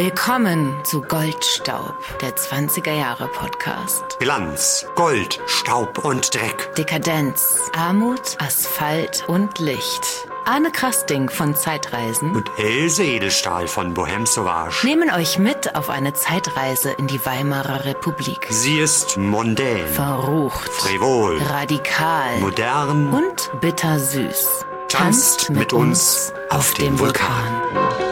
Willkommen zu Goldstaub, der 20er Jahre Podcast. Glanz, Gold, Staub und Dreck. Dekadenz, Armut, Asphalt und Licht. Arne Krasting von Zeitreisen und Else Edelstahl von Bohème Sauvage nehmen euch mit auf eine Zeitreise in die Weimarer Republik. Sie ist mondän, verrucht, frivol, radikal, modern und bittersüß. Tanzt mit uns auf dem Vulkan.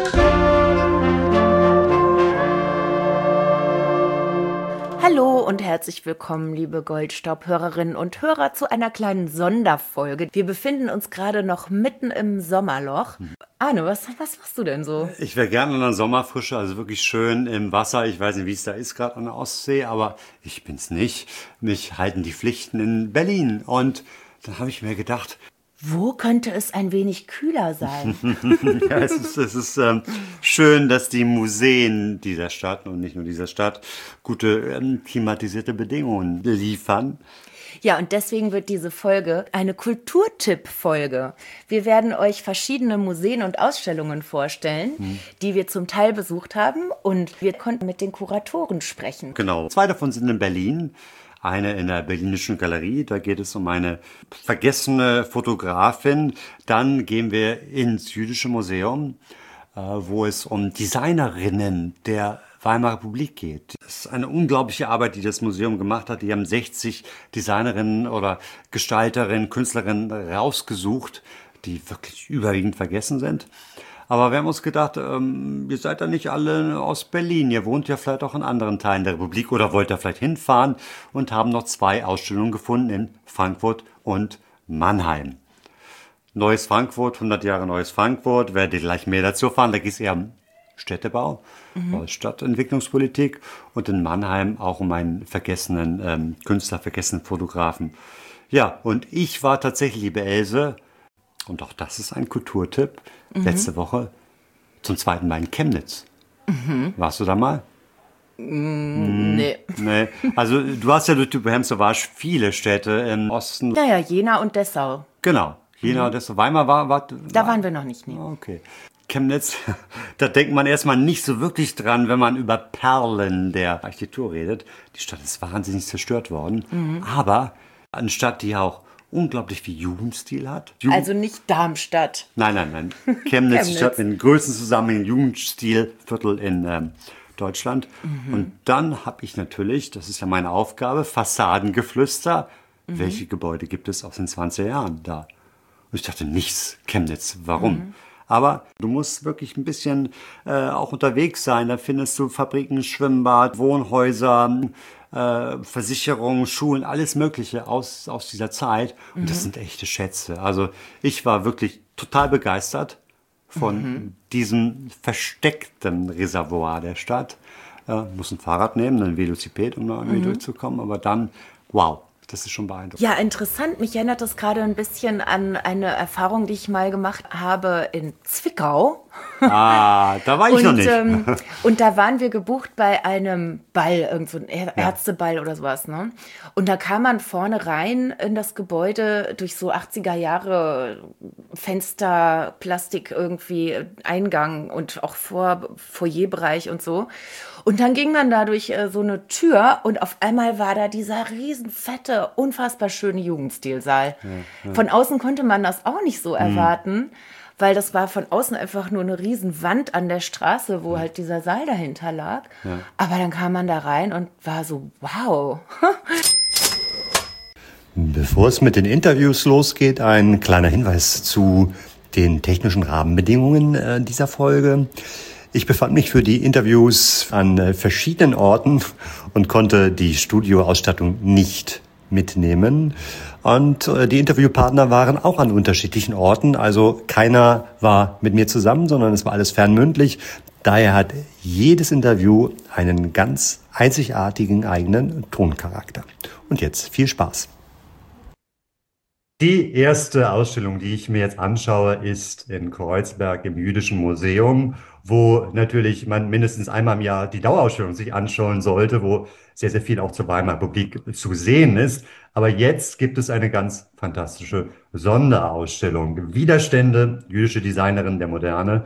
Hallo und herzlich willkommen, liebe Goldstaub-Hörerinnen und Hörer, zu einer kleinen Sonderfolge. Wir befinden uns gerade noch mitten im Sommerloch. Arne, was machst du denn so? Ich wäre gerne in der Sommerfrische, also wirklich schön im Wasser. Ich weiß nicht, wie es da ist, gerade an der Ostsee, aber ich bin's nicht. Mich halten die Pflichten in Berlin. Und dann habe ich mir gedacht, wo könnte es ein wenig kühler sein? ja, es ist schön, dass die Museen dieser Stadt und nicht nur dieser Stadt gute klimatisierte Bedingungen liefern. Ja, und deswegen wird diese Folge eine Kulturtipp-Folge. Wir werden euch verschiedene Museen und Ausstellungen vorstellen, die wir zum Teil besucht haben, und wir konnten mit den Kuratoren sprechen. Genau. 2 davon sind in Berlin. Eine in der Berlinischen Galerie, da geht es um eine vergessene Fotografin. Dann gehen wir ins Jüdische Museum, wo es um Designerinnen der Weimarer Republik geht. Das ist eine unglaubliche Arbeit, die das Museum gemacht hat. Die haben 60 Designerinnen oder Gestalterinnen, Künstlerinnen rausgesucht, die wirklich überwiegend vergessen sind. Aber wir haben uns gedacht, ihr seid ja nicht alle aus Berlin. Ihr wohnt ja vielleicht auch in anderen Teilen der Republik oder wollt da vielleicht hinfahren, und haben noch 2 Ausstellungen gefunden in Frankfurt und Mannheim. Neues Frankfurt, 100 Jahre Neues Frankfurt, werdet ihr gleich mehr dazu erfahren. Da geht es eher um Städtebau, Stadtentwicklungspolitik, und in Mannheim auch um einen vergessenen Künstler, vergessenen Fotografen. Ja, und ich war tatsächlich, liebe Else, und auch das ist ein Kulturtipp, letzte Woche zum 2. Mal in Chemnitz. Warst du da mal? Nee. Also du hast ja durch die Bohème Sauvage viele Städte im Osten. Naja, Jena und Dessau. Genau, Jena und Dessau. Weimar war... Da waren wir noch nicht. Nee. Okay. Chemnitz, da denkt man erstmal nicht so wirklich dran, wenn man über Perlen der Architektur redet. Die Stadt ist wahnsinnig zerstört worden. Aber eine Stadt, die auch unglaublich viel Jugendstil hat. Also nicht Darmstadt. Nein. Chemnitz, die Stadt mit dem größten Zusammenhang Jugendstilviertel in Deutschland. Und dann habe ich natürlich, das ist ja meine Aufgabe, Fassadengeflüster. Welche Gebäude gibt es aus den 20er Jahren da? Und ich dachte, nichts, Chemnitz, warum? Aber du musst wirklich ein bisschen auch unterwegs sein. Da findest du Fabriken, Schwimmbad, Wohnhäuser, Versicherungen, Schulen, alles Mögliche aus dieser Zeit. Und das sind echte Schätze. Also ich war wirklich total begeistert von diesem versteckten Reservoir der Stadt. Muss ein Fahrrad nehmen, ein Velociped, um da irgendwie durchzukommen. Aber dann, wow. Das ist schon beeindruckend. Ja, interessant. Mich erinnert das gerade ein bisschen an eine Erfahrung, die ich mal gemacht habe in Zwickau. Da war ich noch nicht. Und da waren wir gebucht bei einem Ball, irgend so ein Ärzteball oder sowas, ne? Und da kam man vorne rein in das Gebäude durch so 80er Jahre Fenster, Plastik irgendwie, Eingang und auch Foyerbereich und so. Und dann ging man da durch so eine Tür, und auf einmal war da dieser riesenfette, unfassbar schöne Jugendstilsaal. Ja. Von außen konnte man das auch nicht so erwarten, weil das war von außen einfach nur eine riesen Wand an der Straße, wo halt dieser Saal dahinter lag. Ja. Aber dann kam man da rein und war so, wow. Bevor es mit den Interviews losgeht, ein kleiner Hinweis zu den technischen Rahmenbedingungen dieser Folge. Ich befand mich für die Interviews an verschiedenen Orten und konnte die Studioausstattung nicht mitnehmen. Und die Interviewpartner waren auch an unterschiedlichen Orten. Also keiner war mit mir zusammen, sondern es war alles fernmündlich. Daher hat jedes Interview einen ganz einzigartigen eigenen Toncharakter. Und jetzt viel Spaß. Die erste Ausstellung, die ich mir jetzt anschaue, ist in Kreuzberg im Jüdischen Museum, wo natürlich man mindestens einmal im Jahr die Dauerausstellung sich anschauen sollte, wo sehr, sehr viel auch zur Weimarer Republik zu sehen ist. Aber jetzt gibt es eine ganz fantastische Sonderausstellung. Widerstände, jüdische Designerin der Moderne,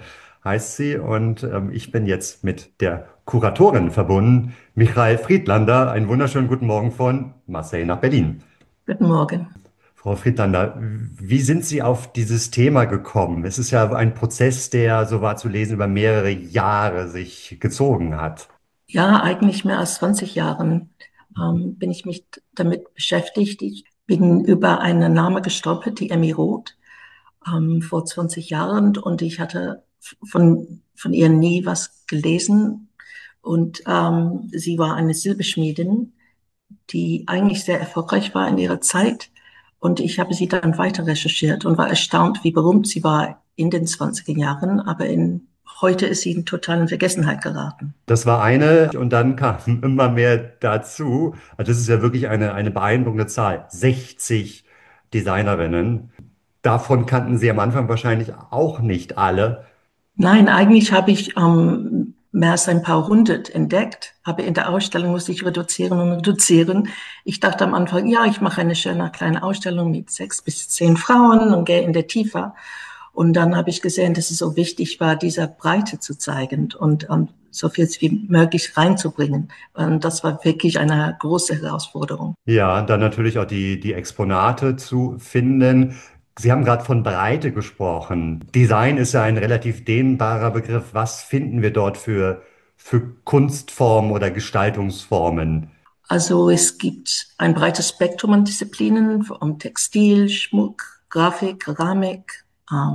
heißt sie. Und ich bin jetzt mit der Kuratorin verbunden, Michael Friedlander. Einen wunderschönen guten Morgen von Marseille nach Berlin. Guten Morgen. Frau Friedlander, wie sind Sie auf dieses Thema gekommen? Es ist ja ein Prozess, der, so war zu lesen, über mehrere Jahre sich gezogen hat. Ja, eigentlich mehr als 20 Jahren bin ich mich damit beschäftigt. Ich bin über einen Namen gestolpert, die Emmy Roth, vor 20 Jahren, und ich hatte von ihr nie was gelesen. Und sie war eine Silberschmiedin, die eigentlich sehr erfolgreich war in ihrer Zeit. Und ich habe sie dann weiter recherchiert und war erstaunt, wie berühmt sie war in den 20er Jahren. Aber heute ist sie in totalen Vergessenheit geraten. Das war eine und dann kamen immer mehr dazu. Also das ist ja wirklich eine beeindruckende Zahl. 60 Designerinnen. Davon kannten Sie am Anfang wahrscheinlich auch nicht alle. Nein, eigentlich habe ich mehr als ein paar hundert entdeckt, aber in der Ausstellung musste ich reduzieren und reduzieren. Ich dachte am Anfang, ja, ich mache eine schöne kleine Ausstellung mit 6 bis 10 Frauen und gehe in der Tiefe. Und dann habe ich gesehen, dass es so wichtig war, diese Breite zu zeigen und so viel wie möglich reinzubringen. Und das war wirklich eine große Herausforderung. Ja, dann natürlich auch die Exponate zu finden. Sie haben gerade von Breite gesprochen. Design ist ja ein relativ dehnbarer Begriff. Was finden wir dort für Kunstformen oder Gestaltungsformen? Also es gibt ein breites Spektrum an Disziplinen, um Textil, Schmuck, Grafik, Keramik,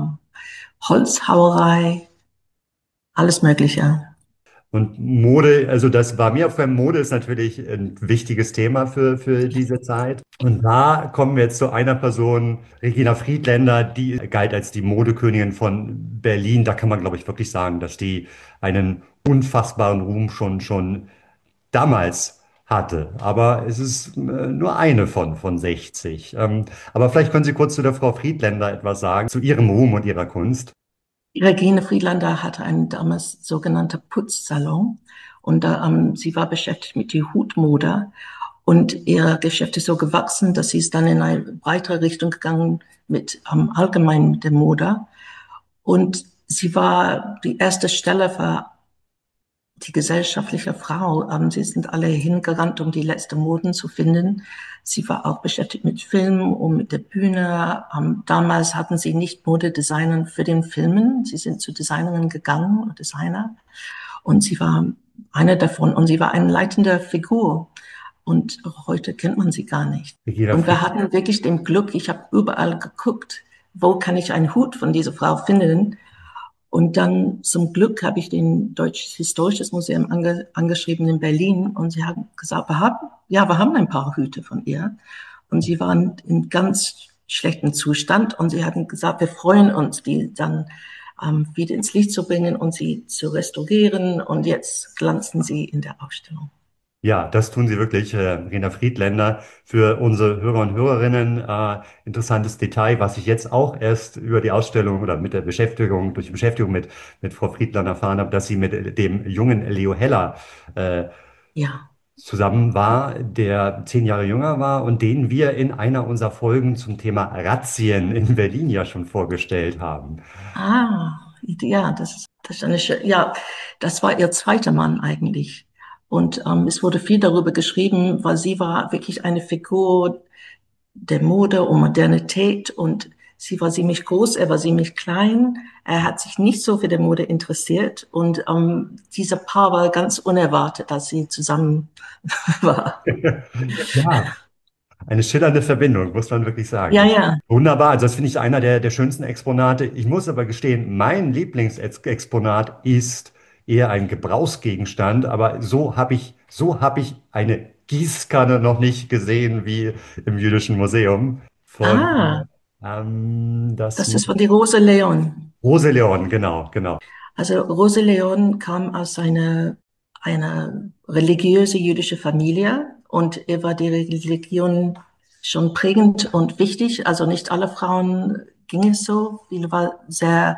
Holzhauerei, alles Mögliche. Und Mode, also das war mir aufgefallen, Mode ist natürlich ein wichtiges Thema für diese Zeit. Und da kommen wir jetzt zu einer Person, Regina Friedländer, die galt als die Modekönigin von Berlin. Da kann man, glaube ich, wirklich sagen, dass die einen unfassbaren Ruhm schon damals hatte. Aber es ist nur eine von 60. Aber vielleicht können Sie kurz zu der Frau Friedländer etwas sagen, zu ihrem Ruhm und ihrer Kunst. Regine Friedlander hatte einen damals sogenannten Putzsalon und sie war beschäftigt mit der Hutmode und ihr Geschäft ist so gewachsen, dass sie ist dann in eine breitere Richtung gegangen mit allgemein mit der Mode und sie war die erste Stelle für die gesellschaftliche Frau. Sie sind alle hingerannt, um die letzten Moden zu finden. Sie war auch beschäftigt mit Film und mit der Bühne. Damals hatten sie nicht Modedesigner für den Filmen. Sie sind zu Designerinnen gegangen, Designer. Und sie war eine davon. Und sie war eine leitende Figur. Und heute kennt man sie gar nicht. Und wir hatten wirklich den Glück, ich habe überall geguckt, wo kann ich einen Hut von dieser Frau finden. Und dann zum Glück habe ich den Deutsches Historisches Museum angeschrieben in Berlin und sie haben gesagt, wir haben ein paar Hüte von ihr und sie waren in ganz schlechtem Zustand und sie hatten gesagt, wir freuen uns, die dann wieder ins Licht zu bringen und sie zu restaurieren und jetzt glanzen sie in der Ausstellung. Ja, das tun Sie wirklich, Rena Friedländer. Für unsere Hörer und Hörerinnen interessantes Detail, was ich jetzt auch erst über die Ausstellung oder mit der Beschäftigung, durch die Beschäftigung mit Frau Friedländer erfahren habe, dass sie mit dem jungen Leo Heller Ja. zusammen war, der 10 Jahre jünger war und den wir in einer unserer Folgen zum Thema Razzien in Berlin ja schon vorgestellt haben. Ja, das ist ja, das war ihr zweiter Mann eigentlich. Und es wurde viel darüber geschrieben, weil sie war wirklich eine Figur der Mode und Modernität und sie war ziemlich groß, er war ziemlich klein. Er hat sich nicht so für die Mode interessiert und dieser Paar war ganz unerwartet, dass sie zusammen war. Ja. Eine schillernde Verbindung, muss man wirklich sagen. Ja, ja. Wunderbar, also das finde ich einer der schönsten Exponate. Ich muss aber gestehen, mein Lieblingsexponat ist eher ein Gebrauchsgegenstand, aber so hab ich eine Gießkanne noch nicht gesehen wie im Jüdischen Museum. Das ist von die Rose Leon. Rose Leon, genau. Also Rose Leon kam aus einer religiöse jüdische Familie und er war die Religion schon prägend und wichtig. Also nicht alle Frauen ging es so. Viele waren sehr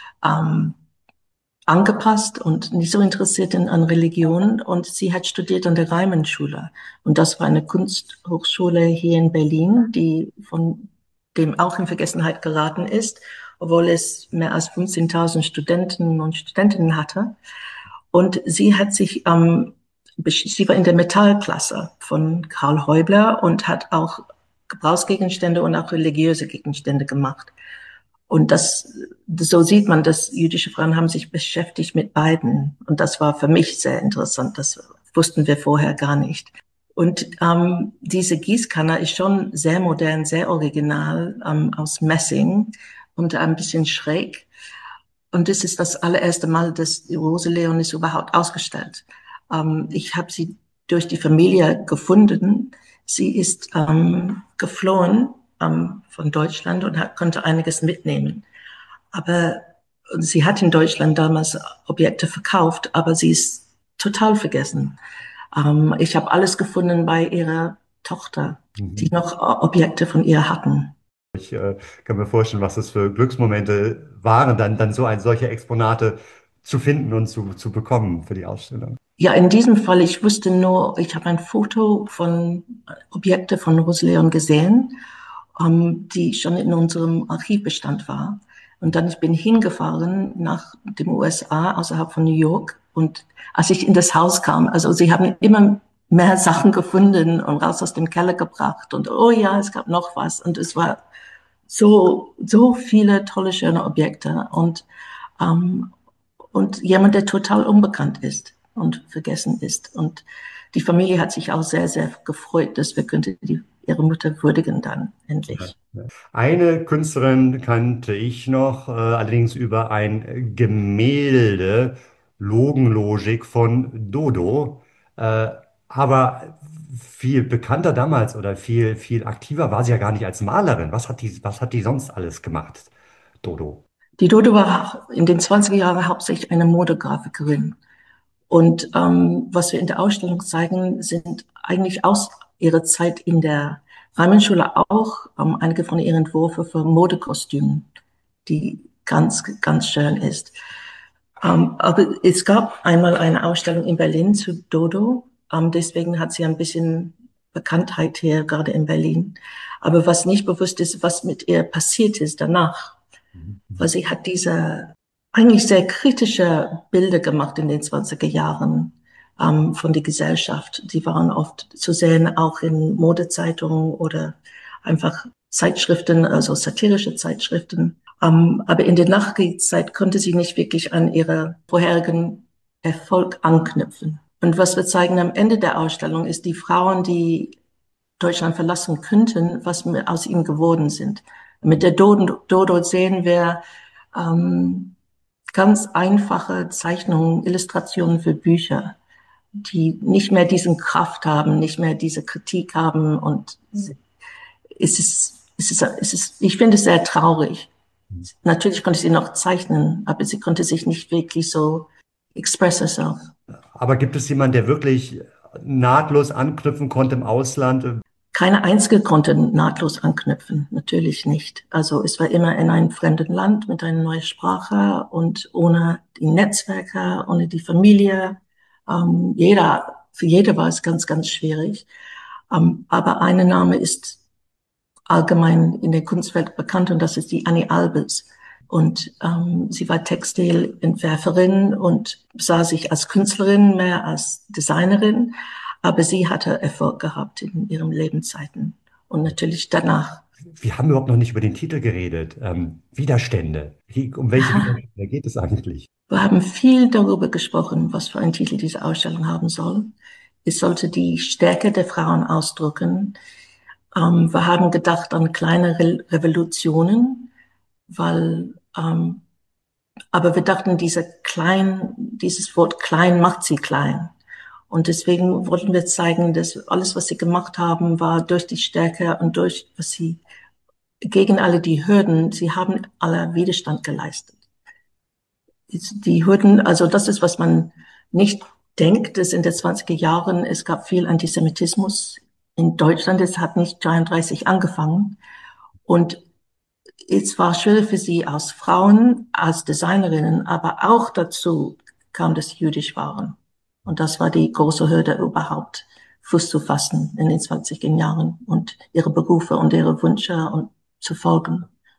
angepasst und nicht so interessiert an Religion. Und sie hat studiert an der Reimann-Schule. Und das war eine Kunsthochschule hier in Berlin, die von dem auch in Vergessenheit geraten ist. obwohl es mehr als 15.000 Studenten und Studentinnen hatte. Und sie hat sich, sie war in der Metallklasse von Karl Häubler und hat auch Gebrauchsgegenstände und auch religiöse Gegenstände gemacht. Und so sieht man, dass jüdische Frauen haben sich beschäftigt mit beiden. Und das war für mich sehr interessant. Das wussten wir vorher gar nicht. Und diese Gießkanne ist schon sehr modern, sehr original, aus Messing und ein bisschen schräg. Und das ist das allererste Mal, dass die Rose Leonis überhaupt ausgestellt. Ich habe sie durch die Familie gefunden. Sie ist geflohen von Deutschland und konnte einiges mitnehmen. Aber sie hat in Deutschland damals Objekte verkauft, aber sie ist total vergessen. Ich habe alles gefunden bei ihrer Tochter, die noch Objekte von ihr hatten. Ich kann mir vorstellen, was das für Glücksmomente waren, dann solche Exponate zu finden und zu bekommen für die Ausstellung. Ja, in diesem Fall, ich wusste nur, ich habe ein Foto von Objekte von Rose Leon gesehen, die schon in unserem Archivbestand war. Und dann ich bin hingefahren nach dem USA, außerhalb von New York. Und als ich in das Haus kam, also sie haben immer mehr Sachen gefunden und raus aus dem Keller gebracht. Und oh ja, es gab noch was. Und es war so viele tolle, schöne Objekte. Und jemand, der total unbekannt ist und vergessen ist. Und die Familie hat sich auch sehr, sehr gefreut, dass wir ihre Mutter würdigen dann endlich. Eine Künstlerin kannte ich noch, allerdings über ein Gemälde, Logenlogik von Dodo. Aber viel bekannter damals oder viel aktiver war sie ja gar nicht als Malerin. Was hat die sonst alles gemacht, Dodo? Die Dodo war in den 20er Jahren hauptsächlich eine Modegrafikerin. Und was wir in der Ausstellung zeigen, sind eigentlich aus ihrer Zeit in der Reimannsschule auch einige von ihren Entwürfen für Modekostümen, die ganz, ganz schön ist. Aber es gab einmal eine Ausstellung in Berlin zu Dodo. Deswegen hat sie ein bisschen Bekanntheit hier, gerade in Berlin. Aber was nicht bewusst ist, was mit ihr passiert ist danach. Weil sie hat diese eigentlich sehr kritische Bilder gemacht in den 20er Jahren von der Gesellschaft. Die waren oft zu sehen, auch in Modezeitungen oder einfach Zeitschriften, also satirische Zeitschriften. Aber in der Nachkriegszeit konnte sie nicht wirklich an ihre vorherigen Erfolg anknüpfen. Und was wir zeigen am Ende der Ausstellung ist die Frauen, die Deutschland verlassen könnten, was aus ihnen geworden sind. Mit der Dodo sehen wir ganz einfache Zeichnungen, Illustrationen für Bücher, die nicht mehr diesen Kraft haben, nicht mehr diese Kritik haben. Und ich finde es sehr traurig. Natürlich konnte sie noch zeichnen, aber sie konnte sich nicht wirklich so express herself. Aber gibt es jemanden, der wirklich nahtlos anknüpfen konnte im Ausland? Keine einzige konnte nahtlos anknüpfen, natürlich nicht. Also es war immer in einem fremden Land mit einer neuen Sprache und ohne die Netzwerke, ohne die Familie. Für jeder war es ganz, ganz schwierig. Aber ein Name ist allgemein in der Kunstwelt bekannt und das ist die Annie Albers. Und sie war Textilentwerferin und sah sich als Künstlerin mehr als Designerin. Aber sie hatte Erfolg gehabt in ihren Lebenszeiten und natürlich danach. Wir haben überhaupt noch nicht über den Titel geredet. Widerstände. Um welche Widerstände geht es eigentlich? Wir haben viel darüber gesprochen, was für einen Titel diese Ausstellung haben soll. Es sollte die Stärke der Frauen ausdrücken. Wir haben gedacht an kleine Revolutionen, aber wir dachten, dieses Wort klein macht sie klein. Und deswegen wollten wir zeigen, dass alles, was sie gemacht haben, war durch die Stärke und durch, was sie gegen alle die Hürden, sie haben alle Widerstand geleistet. Die Hürden, also das ist, was man nicht denkt, dass in den 20er Jahren, es gab viel Antisemitismus in Deutschland, es hat nicht 33 angefangen. Und es war schwierig für sie als Frauen, als Designerinnen, aber auch dazu kam, dass sie jüdisch waren. Und das war die große Hürde überhaupt, Fuß zu fassen in den 20er Jahren und ihre Berufe und ihre Wünsche und zu folgen.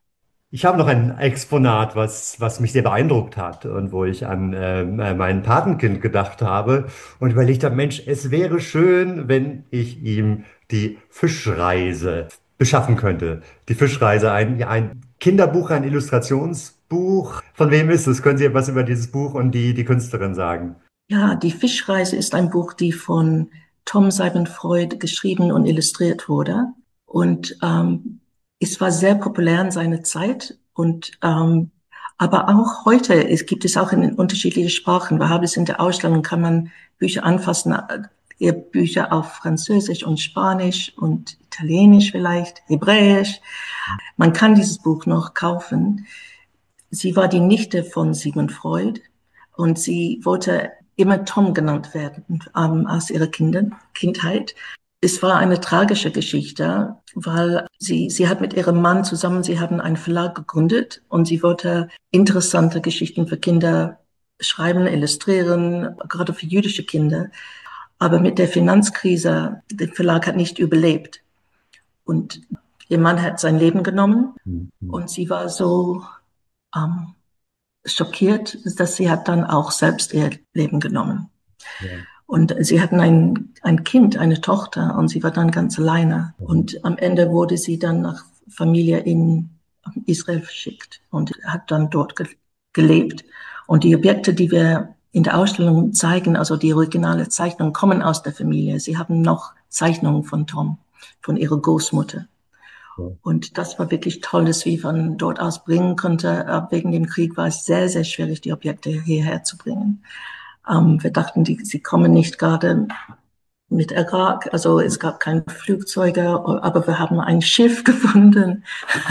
Ich habe noch ein Exponat, was mich sehr beeindruckt hat und wo ich an mein Patenkind gedacht habe und überlegt habe, Mensch, es wäre schön, wenn ich ihm die Fischreise beschaffen könnte. Die Fischreise, ein Kinderbuch, ein Illustrationsbuch. Von wem ist es? Können Sie etwas über dieses Buch und die Künstlerin sagen? Ja, die Fischreise ist ein Buch, die von Tom Seibenfreud geschrieben und illustriert wurde. Und es war sehr populär in seiner Zeit. Und aber auch heute gibt es auch in unterschiedlichen Sprachen. Wir haben es in der Ausstellung, kann man Bücher anfassen, Bücher auf Französisch und Spanisch und Italienisch vielleicht, Hebräisch. Man kann dieses Buch noch kaufen. Sie war die Nichte von Sigmund Freud und sie wollte immer Tom genannt werden aus ihrer Kindheit. Es war eine tragische Geschichte, weil sie hat mit ihrem Mann zusammen, sie haben einen Verlag gegründet und sie wollte interessante Geschichten für Kinder schreiben, illustrieren, gerade für jüdische Kinder. Aber mit der Finanzkrise, der Verlag hat nicht überlebt. Und ihr Mann hat sein Leben genommen und sie war so schockiert, dass sie hat dann auch selbst ihr Leben genommen. Ja. Und sie hatten ein Kind, eine Tochter, und sie war dann ganz alleine. Und am Ende wurde sie dann nach Familie in Israel verschickt und hat dann dort gelebt. Und die Objekte, die wir in der Ausstellung zeigen, also die originale Zeichnungen, kommen aus der Familie. Sie haben noch Zeichnungen von Tom, von ihrer Großmutter. Und das war wirklich toll, dass wir von dort aus bringen konnte. Wegen dem Krieg war es sehr, sehr schwierig, die Objekte hierher zu bringen. Wir dachten, sie kommen nicht gerade mit Irak. Also es gab keine Flugzeuge, aber wir haben ein Schiff gefunden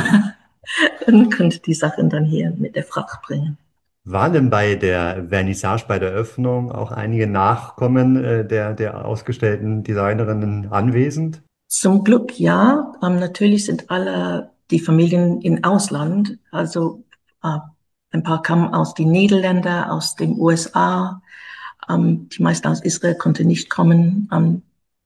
und konnten die Sachen dann hier mit der Fracht bringen. Waren denn bei der Vernissage, bei der Öffnung auch einige Nachkommen der ausgestellten Designerinnen anwesend? Zum Glück ja. Natürlich sind alle die Familien im Ausland. Also ein paar kamen aus den Niederlanden, aus den USA. Die meisten aus Israel konnten nicht kommen.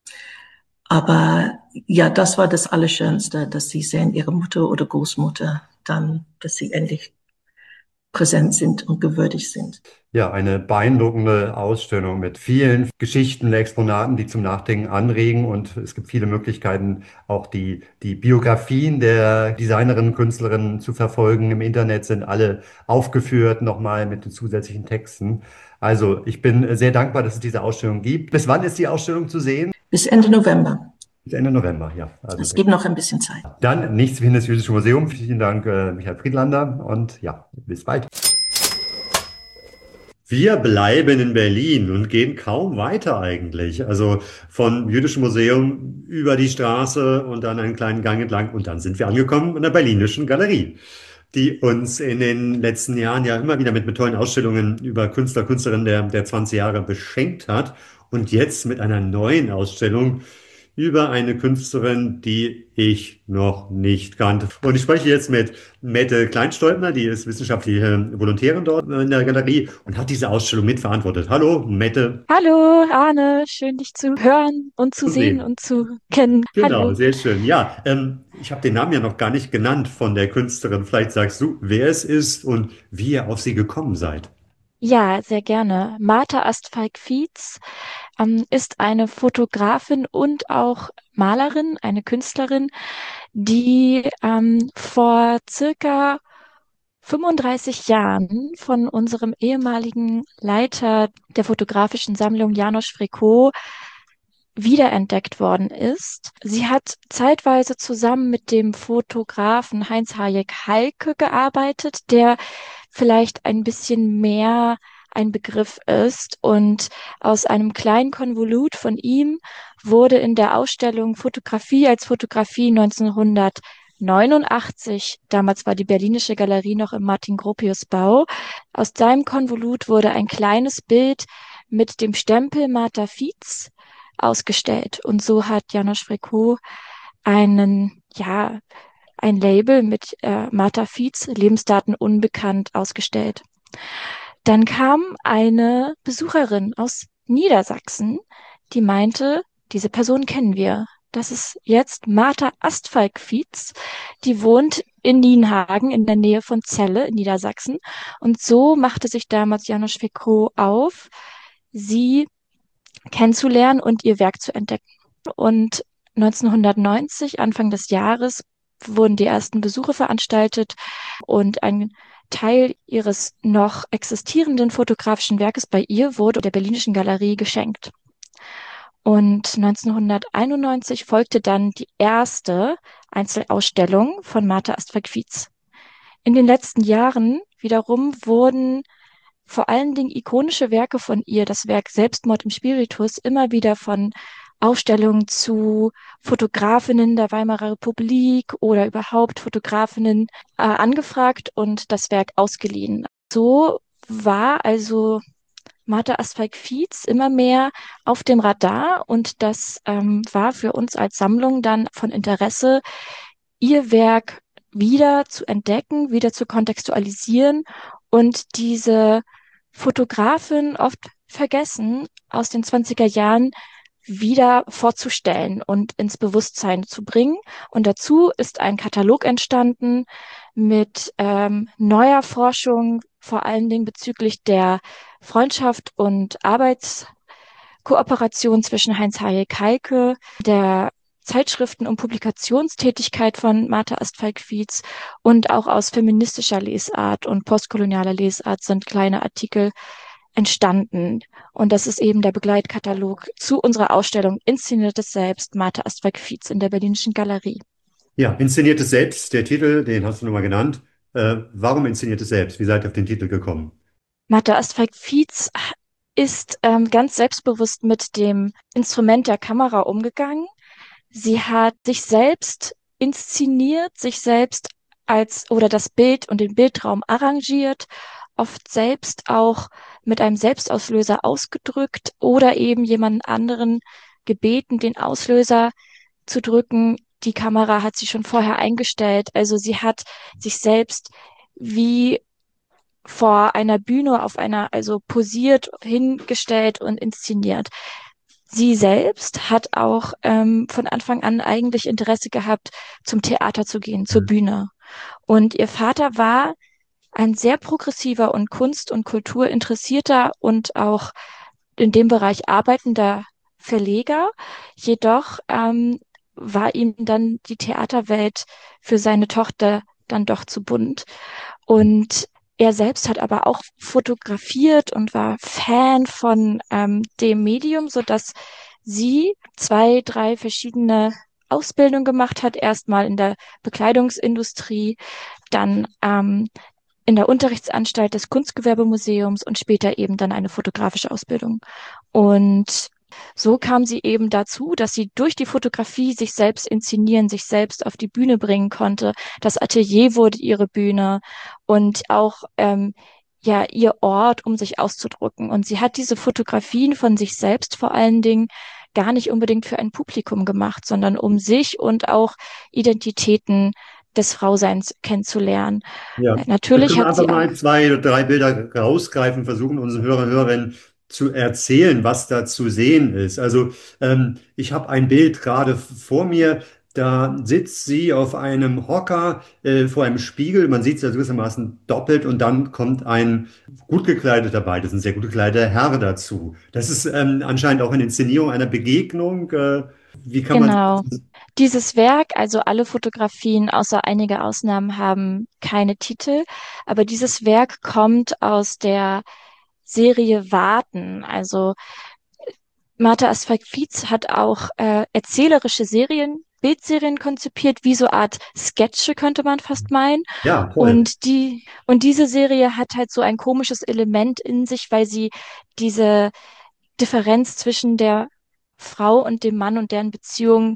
Aber ja, das war das Allerschönste, dass sie sehen, ihre Mutter oder Großmutter dann, dass sie endlich präsent sind und gewürdigt sind. Ja, eine beeindruckende Ausstellung mit vielen Geschichten, Exponaten, die zum Nachdenken anregen. Und es gibt viele Möglichkeiten, auch die Biografien der Designerinnen, Künstlerinnen zu verfolgen. Im Internet sind alle aufgeführt, nochmal mit den zusätzlichen Texten. Also ich bin sehr dankbar, dass es diese Ausstellung gibt. Bis wann ist die Ausstellung zu sehen? Bis Ende November. Bis Ende November, ja. Also es gibt noch ein bisschen Zeit. Dann nichts wie das Jüdische Museum. Vielen Dank, Michael Friedlander. Und ja, bis bald. Wir bleiben in Berlin und gehen kaum weiter eigentlich. Also vom Jüdischen Museum über die Straße und dann einen kleinen Gang entlang. Und dann sind wir angekommen in der Berlinischen Galerie, die uns in den letzten Jahren ja immer wieder mit tollen Ausstellungen über Künstler, Künstlerinnen der 20 Jahre beschenkt hat. Und jetzt mit einer neuen Ausstellung über eine Künstlerin, die ich noch nicht kannte. Und ich spreche jetzt mit Mette Kleinstolpner, die ist wissenschaftliche Volontärin dort in der Galerie und hat diese Ausstellung mitverantwortet. Hallo, Mette. Hallo, Arne. Schön, dich zu hören und zu sehen und zu kennen. Genau, Hallo. sehr schön. Ja, ich habe den Namen ja noch gar nicht genannt von der Künstlerin. Vielleicht sagst du, wer es ist und wie ihr auf sie gekommen seid. Ja, sehr gerne. Martha Astfalk-Fietz ist eine Fotografin und auch Malerin, eine Künstlerin, die vor circa 35 Jahren von unserem ehemaligen Leiter der fotografischen Sammlung János Frékó wiederentdeckt worden ist. Sie hat zeitweise zusammen mit dem Fotografen Heinz-Hayek-Halke gearbeitet, der vielleicht ein bisschen mehr ein Begriff ist. Und aus einem kleinen Konvolut von ihm wurde in der Ausstellung Fotografie als Fotografie 1989, damals war die Berlinische Galerie noch im Martin-Gropius-Bau, aus seinem Konvolut wurde ein kleines Bild mit dem Stempel Martha Fietz ausgestellt. Und so hat János Frékó ein Label mit Martha Fietz, Lebensdaten unbekannt, ausgestellt. Dann kam eine Besucherin aus Niedersachsen, die meinte, diese Person kennen wir. Das ist jetzt Martha Astfalk-Fietz. Die wohnt in Nienhagen in der Nähe von Celle in Niedersachsen. Und so machte sich damals Janusz Fekro auf, sie kennenzulernen und ihr Werk zu entdecken. Und 1990, Anfang des Jahres, wurden die ersten Besuche veranstaltet und ein Teil ihres noch existierenden fotografischen Werkes bei ihr wurde der Berlinischen Galerie geschenkt. Und 1991 folgte dann die erste Einzelausstellung von Martha Astfalk-Fietz. In den letzten Jahren wiederum wurden vor allen Dingen ikonische Werke von ihr, das Werk Selbstmord im Spiritus, immer wieder von Ausstellungen zu Fotografinnen der Weimarer Republik oder überhaupt Fotografinnen angefragt und das Werk ausgeliehen. So war also Martha Astfalk-Fietz immer mehr auf dem Radar und das war für uns als Sammlung dann von Interesse, ihr Werk wieder zu entdecken, wieder zu kontextualisieren und diese Fotografin oft vergessen aus den 20er Jahren wieder vorzustellen und ins Bewusstsein zu bringen. Und dazu ist ein Katalog entstanden mit neuer Forschung, vor allen Dingen bezüglich der Freundschaft und Arbeitskooperation zwischen Heinz-Hayek Heike, der Zeitschriften- und Publikationstätigkeit von Martha Astfalk-Fietz und auch aus feministischer Lesart und postkolonialer Lesart sind kleine Artikel entstanden. Und das ist eben der Begleitkatalog zu unserer Ausstellung Inszeniertes Selbst, Martha Astfalk-Fietz in der Berlinischen Galerie. Ja, Inszeniertes Selbst, der Titel, den hast du nochmal genannt. Warum Inszeniertes Selbst? Wie seid ihr auf den Titel gekommen? Martha Astfalk-Fietz ist ganz selbstbewusst mit dem Instrument der Kamera umgegangen. Sie hat sich selbst inszeniert, sich selbst oder das Bild und den Bildraum arrangiert, oft selbst auch mit einem Selbstauslöser ausgedrückt oder eben jemanden anderen gebeten, den Auslöser zu drücken. Die Kamera hat sie schon vorher eingestellt. Also sie hat sich selbst wie vor einer Bühne also posiert, hingestellt und inszeniert. Sie selbst hat auch von Anfang an eigentlich Interesse gehabt, zum Theater zu gehen, zur Bühne. Und ihr Vater war ein sehr progressiver und Kunst- und Kulturinteressierter und auch in dem Bereich arbeitender Verleger. Jedoch war ihm dann die Theaterwelt für seine Tochter dann doch zu bunt. Und er selbst hat aber auch fotografiert und war Fan von dem Medium, sodass sie 2, 3 verschiedene Ausbildungen gemacht hat. Erstmal in der Bekleidungsindustrie, dann in der Unterrichtsanstalt des Kunstgewerbemuseums und später eben dann eine fotografische Ausbildung. Und so kam sie eben dazu, dass sie durch die Fotografie sich selbst inszenieren, sich selbst auf die Bühne bringen konnte. Das Atelier wurde ihre Bühne und auch ja ihr Ort, um sich auszudrücken. Und sie hat diese Fotografien von sich selbst vor allen Dingen gar nicht unbedingt für ein Publikum gemacht, sondern um sich und auch Identitäten des Frauseins kennenzulernen. Ja, wir Natürlich können hat einfach sie auch, mal 2 oder 3 Bilder rausgreifen, versuchen unseren Hörer und Hörerinnen zu erzählen, was da zu sehen ist. Also ich habe ein Bild gerade vor mir, da sitzt sie auf einem Hocker vor einem Spiegel. Man sieht sie ja gewissermaßen doppelt und dann kommt ein gut gekleideter, beides ein sehr gut gekleideter Herr dazu. Das ist anscheinend auch eine Inszenierung einer Begegnung. Wie kann man genau. Dieses Werk, also alle Fotografien außer einige Ausnahmen haben keine Titel, aber dieses Werk kommt aus der Serie Warten. Also Martha Astfalk-Fietz hat auch erzählerische Bildserien konzipiert, wie so Art Sketche, könnte man fast meinen. Ja, toll. Und diese Serie hat halt so ein komisches Element in sich, weil sie diese Differenz zwischen der Frau und dem Mann und deren Beziehung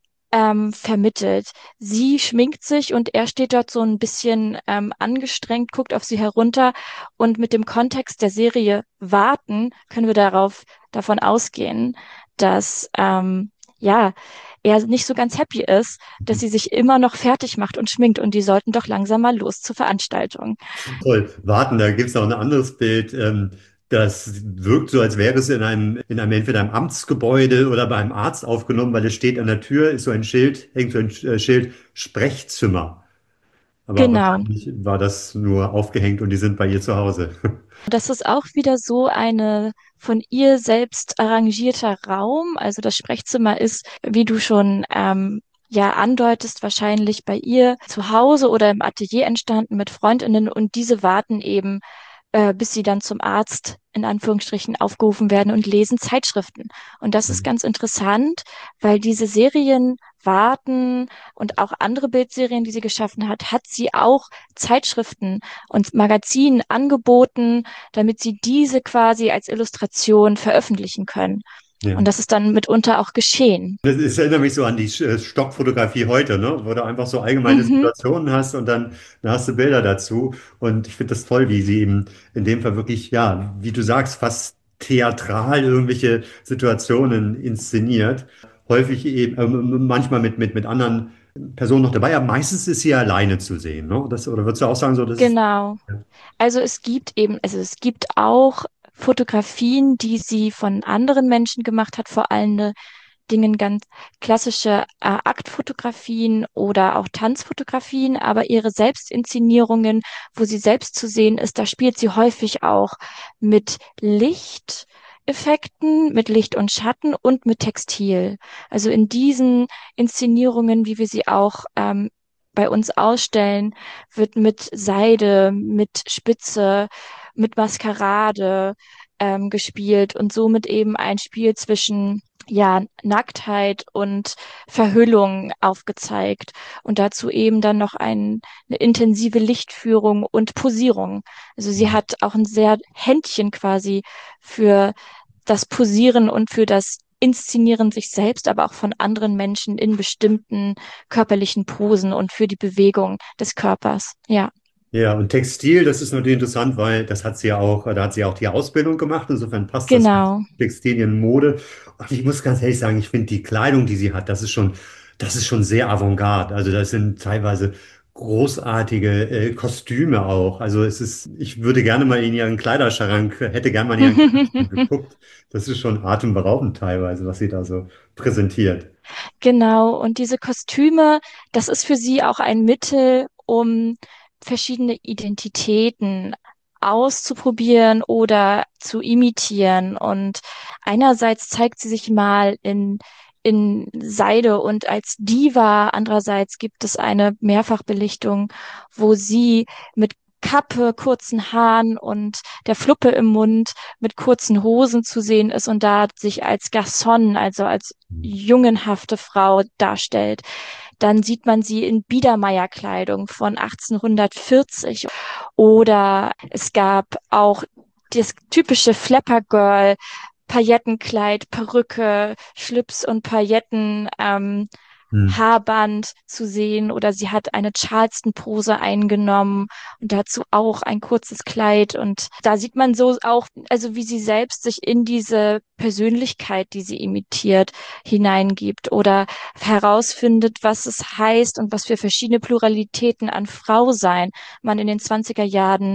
vermittelt. Sie schminkt sich und er steht dort so ein bisschen angestrengt, guckt auf sie herunter und mit dem Kontext der Serie Warten können wir davon ausgehen, dass ja, er nicht so ganz happy ist, dass sie sich immer noch fertig macht und schminkt und die sollten doch langsam mal los zur Veranstaltung. Toll. Warten, da gibt es noch ein anderes Bild. Das wirkt so, als wäre es in einem entweder einem Amtsgebäude oder bei einem Arzt aufgenommen, weil es steht an der Tür, ist so ein Schild, hängt so ein Schild, Sprechzimmer. Aber Genau. wahrscheinlich war das nur aufgehängt und die sind bei ihr zu Hause. Das ist auch wieder so eine von ihr selbst arrangierter Raum. Also das Sprechzimmer ist, wie du schon ja andeutest, wahrscheinlich bei ihr zu Hause oder im Atelier entstanden mit Freundinnen und diese warten eben, bis sie dann zum Arzt in Anführungsstrichen aufgerufen werden und lesen Zeitschriften. Und das ist ganz interessant, weil diese Serien warten und auch andere Bildserien, die sie geschaffen hat, hat sie auch Zeitschriften und Magazinen angeboten, damit sie diese quasi als Illustration veröffentlichen können. Ja. Und das ist dann mitunter auch geschehen. Das erinnert mich so an die Stockfotografie heute, ne? Wo du einfach so allgemeine Mhm, Situationen hast und dann hast du Bilder dazu. Und ich finde das toll, wie sie eben in dem Fall wirklich, ja, wie du sagst, fast theatral irgendwelche Situationen inszeniert. Häufig eben, manchmal mit anderen Personen noch dabei, aber meistens ist sie ja alleine zu sehen, ne? Oder würdest du auch sagen, so, das ist. genau. Also es gibt auch Fotografien, die sie von anderen Menschen gemacht hat, vor allen Dingen ganz klassische Aktfotografien oder auch Tanzfotografien, aber ihre Selbstinszenierungen, wo sie selbst zu sehen ist, da spielt sie häufig auch mit Lichteffekten, mit Licht und Schatten und mit Textil. Also in diesen Inszenierungen, wie wir sie auch bei uns ausstellen, wird mit Seide, mit Spitze, mit Maskerade gespielt und somit eben ein Spiel zwischen ja, Nacktheit und Verhüllung aufgezeigt und dazu eben dann noch eine intensive Lichtführung und Posierung. Also sie hat auch ein sehr Händchen quasi für das Posieren und für das Inszenieren sich selbst, aber auch von anderen Menschen in bestimmten körperlichen Posen und für die Bewegung des Körpers. Ja, Ja, und Textil, das ist natürlich interessant, weil das hat sie ja auch, da hat sie ja auch die Ausbildung gemacht. Insofern passt das mit genau. Textilien, Mode. Und ich muss ganz ehrlich sagen, ich finde die Kleidung, die sie hat, das ist schon sehr Avantgarde. Also das sind teilweise großartige Kostüme auch. Also ich würde gerne mal in ihren Kleiderschrank, hätte gerne mal in ihren Kleiderschrank geguckt. Das ist schon atemberaubend teilweise, was sie da so präsentiert. Genau, und diese Kostüme, das ist für sie auch ein Mittel, um verschiedene Identitäten auszuprobieren oder zu imitieren. Und einerseits zeigt sie sich mal in Seide und als Diva, andererseits gibt es eine Mehrfachbelichtung, wo sie mit Kappe, kurzen Haaren und der Fluppe im Mund mit kurzen Hosen zu sehen ist und da sich als Garçon, also als jungenhafte Frau darstellt. Dann sieht man sie in Biedermeierkleidung von 1840 oder es gab auch das typische Flapper Girl, Paillettenkleid, Perücke, Schlips und Pailletten, Hm. Haarband zu sehen oder sie hat eine Charleston-Pose eingenommen und dazu auch ein kurzes Kleid und da sieht man so auch, also wie sie selbst sich in diese Persönlichkeit, die sie imitiert, hineingibt oder herausfindet, was es heißt und was für verschiedene Pluralitäten an Frau sein man in den 20er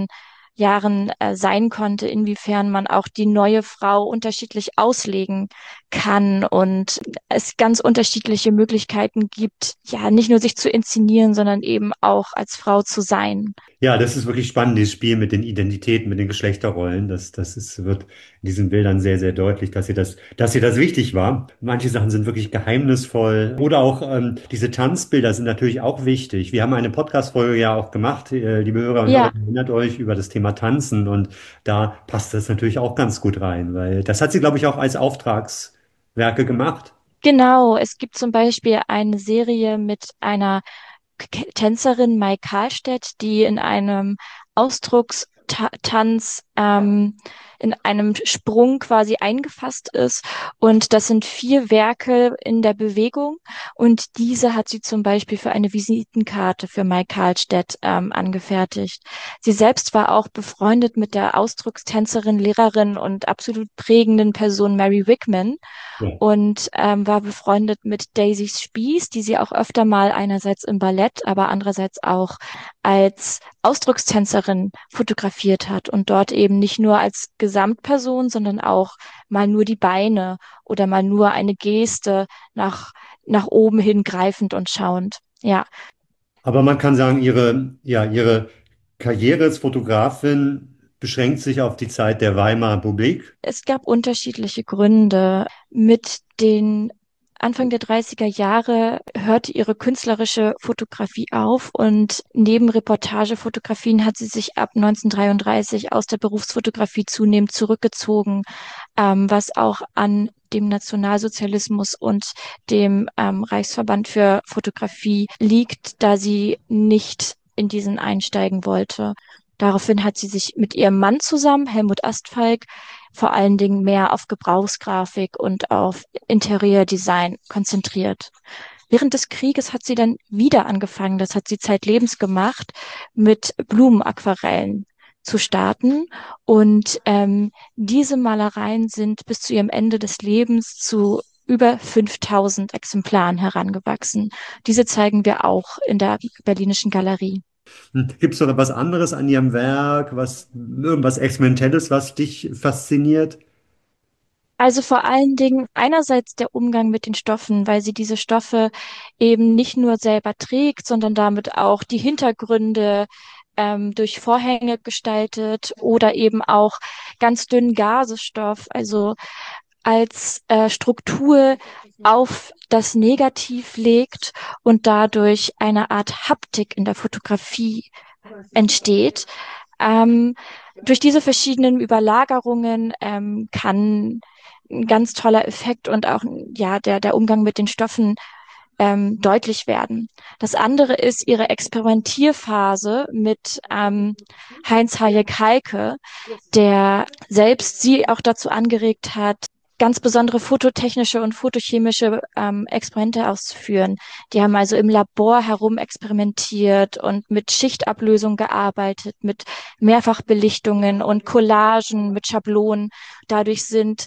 Jahren sein konnte, inwiefern man auch die neue Frau unterschiedlich auslegen kann und es ganz unterschiedliche Möglichkeiten gibt, ja, nicht nur sich zu inszenieren, sondern eben auch als Frau zu sein. Ja, das ist wirklich spannend, dieses Spiel mit den Identitäten, mit den Geschlechterrollen. Wird in diesen Bildern sehr, sehr deutlich, dass ihr das wichtig war. Manche Sachen sind wirklich geheimnisvoll. Oder auch diese Tanzbilder sind natürlich auch wichtig. Wir haben eine Podcast-Folge ja auch gemacht, liebe Hörer und Hörer, Ja, erinnert euch über das Thema Tanzen. Und da passt das natürlich auch ganz gut rein, weil das hat sie, glaube ich, auch als Auftragswerke gemacht. genau. Es gibt zum Beispiel eine Serie mit einer Tänzerin Mai Karlstedt, die in einem Ausdruckstanz in einem Sprung quasi eingefasst ist. Und das sind 4 Werke in der Bewegung. Und diese hat sie zum Beispiel für eine Visitenkarte für Mai Karlstedt angefertigt. Sie selbst war auch befreundet mit der Ausdruckstänzerin, Lehrerin und absolut prägenden Person Mary Wigman Ja. und war befreundet mit Daisy Spies, die sie auch öfter mal einerseits im Ballett, aber andererseits auch als Ausdruckstänzerin fotografiert hat und dort eben eben nicht nur als Gesamtperson, sondern auch mal nur die Beine oder mal nur eine Geste nach oben hin greifend und schauend. Ja, Aber man kann sagen, ihre Karriere als Fotografin beschränkt sich auf die Zeit der Weimarer Republik. es gab unterschiedliche Gründe. Mit den Anfang der 30er Jahre hörte ihre künstlerische Fotografie auf und neben Reportagefotografien hat sie sich ab 1933 aus der Berufsfotografie zunehmend zurückgezogen, was auch an dem Nationalsozialismus und dem Reichsverband für Fotografie liegt, da sie nicht in diesen einsteigen wollte. Daraufhin hat sie sich mit ihrem Mann zusammen, Helmut Astfalk, vor allen Dingen mehr auf Gebrauchsgrafik und auf Interiordesign konzentriert. Während des Krieges hat sie dann wieder angefangen, das hat sie zeitlebens gemacht, mit Blumenaquarellen zu starten. Und diese Malereien sind bis zu ihrem Ende des Lebens zu über 5000 Exemplaren herangewachsen. Diese zeigen wir auch in der Berlinischen Galerie. Gibt es noch etwas anderes an ihrem Werk, irgendwas Experimentelles, was dich fasziniert? Also vor allen Dingen einerseits der Umgang mit den Stoffen, weil sie diese Stoffe eben nicht nur selber trägt, sondern damit auch die Hintergründe durch Vorhänge gestaltet oder eben auch ganz dünnen Gasestoff, also als Struktur auf das Negativ legt und dadurch eine Art Haptik in der Fotografie entsteht. Ähm, Durch diese verschiedenen Überlagerungen kann ein ganz toller Effekt und auch ja der Umgang mit den Stoffen deutlich werden. Das andere ist ihre Experimentierphase mit Heinz Hayek Heike, der selbst sie auch dazu angeregt hat, ganz besondere fototechnische und photochemische Experimente auszuführen. Die haben also im Labor herum experimentiert und mit Schichtablösung gearbeitet, mit Mehrfachbelichtungen und Collagen, mit Schablonen. Dadurch sind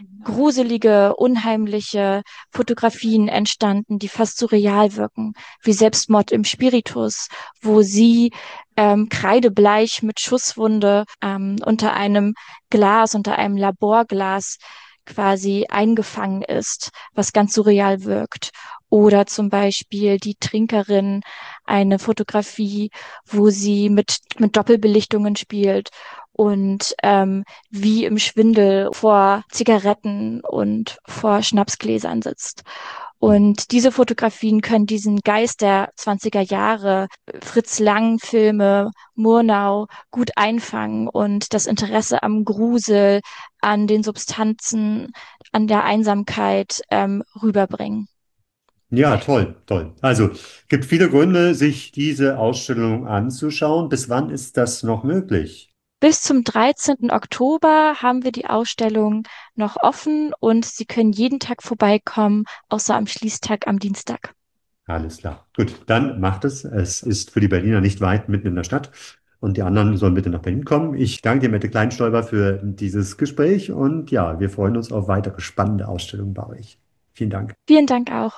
gruselige, unheimliche Fotografien entstanden, die fast surreal wirken, wie Selbstmord im Spiritus, wo sie kreidebleich mit Schusswunde unter einem Glas, unter einem Laborglas quasi eingefangen ist, was ganz surreal wirkt. Oder zum Beispiel die Trinkerin, eine Fotografie, wo sie mit Doppelbelichtungen spielt und wie im Schwindel vor Zigaretten und vor Schnapsgläsern sitzt. Und diese Fotografien können diesen Geist der 20er Jahre, Fritz Lang Filme, Murnau gut einfangen und das Interesse am Grusel, an den Substanzen, an der Einsamkeit rüberbringen. Ja, toll, toll. Also, gibt viele Gründe, sich diese Ausstellung anzuschauen. Bis wann ist das noch möglich? Bis zum 13. Oktober haben wir die Ausstellung noch offen und Sie können jeden Tag vorbeikommen, außer am Schließtag am Dienstag. Alles klar. Gut, dann macht es. Es ist für die Berliner nicht weit mitten in der Stadt und die anderen sollen bitte nach Berlin kommen. Ich danke dir, Mette Kleinstolper, für dieses Gespräch und ja, wir freuen uns auf weitere spannende Ausstellungen bei euch. Vielen Dank. Vielen Dank auch.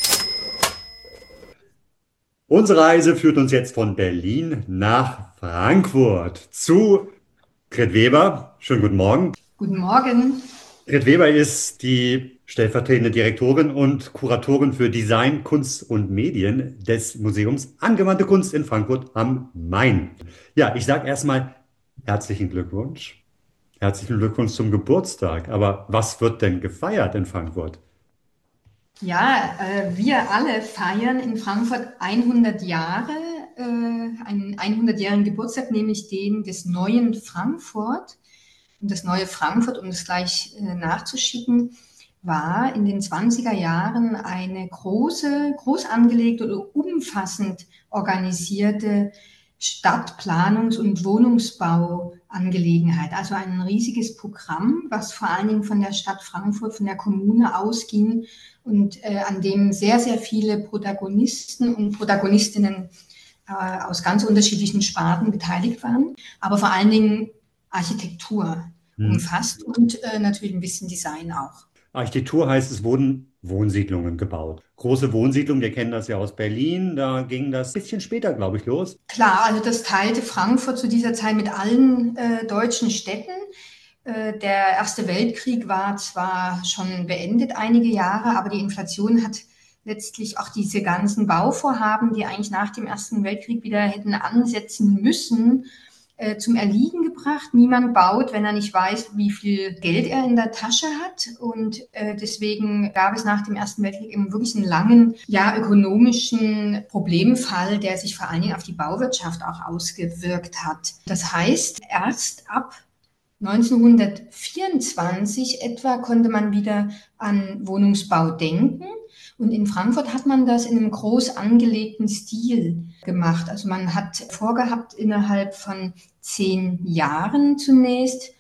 Unsere Reise führt uns jetzt von Berlin nach Frankfurt zu Grit Weber. Schönen guten Morgen. Guten Morgen. Grit Weber ist die stellvertretende Direktorin und Kuratorin für Design, Kunst und Medien des Museums Angewandte Kunst in Frankfurt am Main. Ja, ich sage erstmal herzlichen Glückwunsch. Herzlichen Glückwunsch zum Geburtstag. Aber was wird denn gefeiert in Frankfurt? Ja, wir alle feiern in Frankfurt 100 Jahre, einen 100-jährigen Geburtstag, nämlich den des neuen Frankfurt. Und das neue Frankfurt, um das gleich nachzuschicken, war in den 20er Jahren eine groß angelegte oder umfassend organisierte Stadtplanungs- und Wohnungsbauangelegenheit. Also ein riesiges Programm, was vor allen Dingen von der Stadt Frankfurt, von der Kommune ausging und an dem sehr, sehr viele Protagonisten und Protagonistinnen aus ganz unterschiedlichen Sparten beteiligt waren, aber vor allen Dingen Architektur umfasst und natürlich ein bisschen Design auch. Architektur heißt, es wurden Wohnsiedlungen gebaut. Große Wohnsiedlungen, wir kennen das ja aus Berlin, da ging das ein bisschen später, glaube ich, los. Klar, also das teilte Frankfurt zu dieser Zeit mit allen deutschen Städten. Der Erste Weltkrieg war zwar schon beendet einige Jahre, aber die Inflation hat letztlich auch diese ganzen Bauvorhaben, die eigentlich nach dem Ersten Weltkrieg wieder hätten ansetzen müssen, zum Erliegen gebracht. Niemand baut, wenn er nicht weiß, wie viel Geld er in der Tasche hat. Und deswegen gab es nach dem Ersten Weltkrieg eben wirklich einen langen, ja, ökonomischen Problemfall, der sich vor allen Dingen auf die Bauwirtschaft auch ausgewirkt hat. Das heißt, erst ab 1924 etwa konnte man wieder an Wohnungsbau denken. Und in Frankfurt hat man das in einem groß angelegten Stil gemacht. Also man hat vorgehabt, innerhalb von 10 Jahren zunächst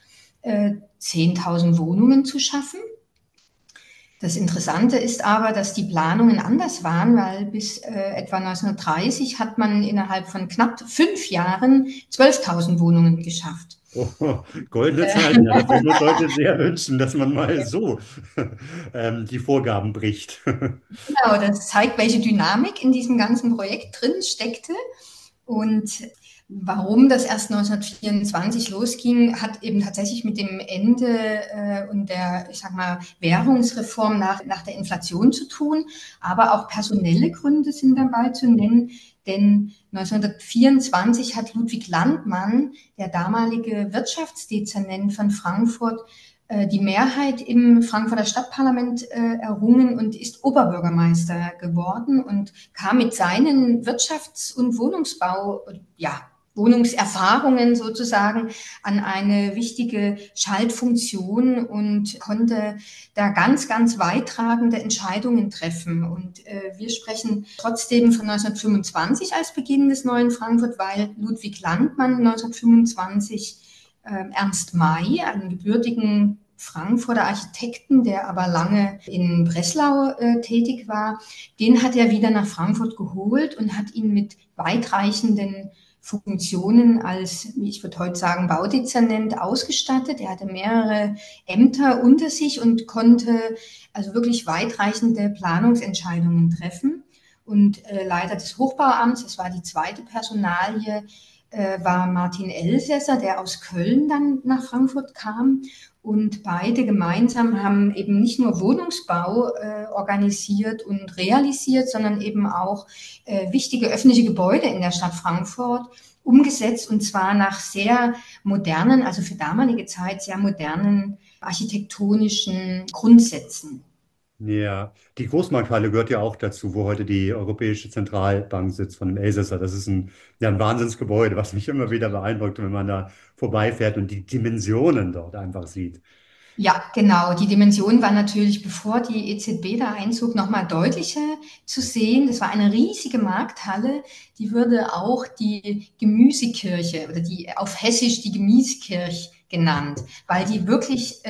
10.000 Wohnungen zu schaffen. Das Interessante ist aber, dass die Planungen anders waren, weil bis etwa 1930 hat man innerhalb von knapp 5 Jahren 12.000 Wohnungen geschafft. Oh, goldene Zeiten, ja, das würde ich uns heute sehr wünschen, dass man mal so die Vorgaben bricht. Genau, das zeigt, welche Dynamik in diesem ganzen Projekt drin steckte. Und warum das erst 1924 losging, hat eben tatsächlich mit dem Ende und der, ich sag mal, Währungsreform nach der Inflation zu tun. Aber auch personelle Gründe sind dabei zu nennen. Denn 1924 hat Ludwig Landmann, der damalige Wirtschaftsdezernent von Frankfurt, die Mehrheit im Frankfurter Stadtparlament errungen und ist Oberbürgermeister geworden und kam mit seinen Wirtschafts- und Wohnungserfahrungen sozusagen an eine wichtige Schaltfunktion und konnte da ganz, ganz weittragende Entscheidungen treffen. Und wir sprechen trotzdem von 1925 als Beginn des neuen Frankfurt, weil Ludwig Landmann 1925 Ernst May, einen gebürtigen Frankfurter Architekten, der aber lange in Breslau tätig war, den hat er wieder nach Frankfurt geholt und hat ihn mit weitreichenden Funktionen als, wie ich würde heute sagen, Baudezernent ausgestattet. Er hatte mehrere Ämter unter sich und konnte also wirklich weitreichende Planungsentscheidungen treffen. Und Leiter des Hochbauamts, das war die zweite Personalie, war Martin Elsässer, der aus Köln dann nach Frankfurt kam. Und beide gemeinsam haben eben nicht nur Wohnungsbau organisiert und realisiert, sondern eben auch wichtige öffentliche Gebäude in der Stadt Frankfurt umgesetzt, und zwar nach sehr modernen, also für damalige Zeit sehr modernen architektonischen Grundsätzen. Ja, die Großmarkthalle gehört ja auch dazu, wo heute die Europäische Zentralbank sitzt von dem Elsässer. Das ist ein Wahnsinnsgebäude, was mich immer wieder beeindruckt, wenn man da vorbeifährt und die Dimensionen dort einfach sieht. Ja, genau. Die Dimension war natürlich, bevor die EZB da einzog, nochmal deutlicher zu sehen. Das war eine riesige Markthalle. Die würde auch die Gemüsekirche oder die auf Hessisch die Gemieskirch genannt, weil die wirklich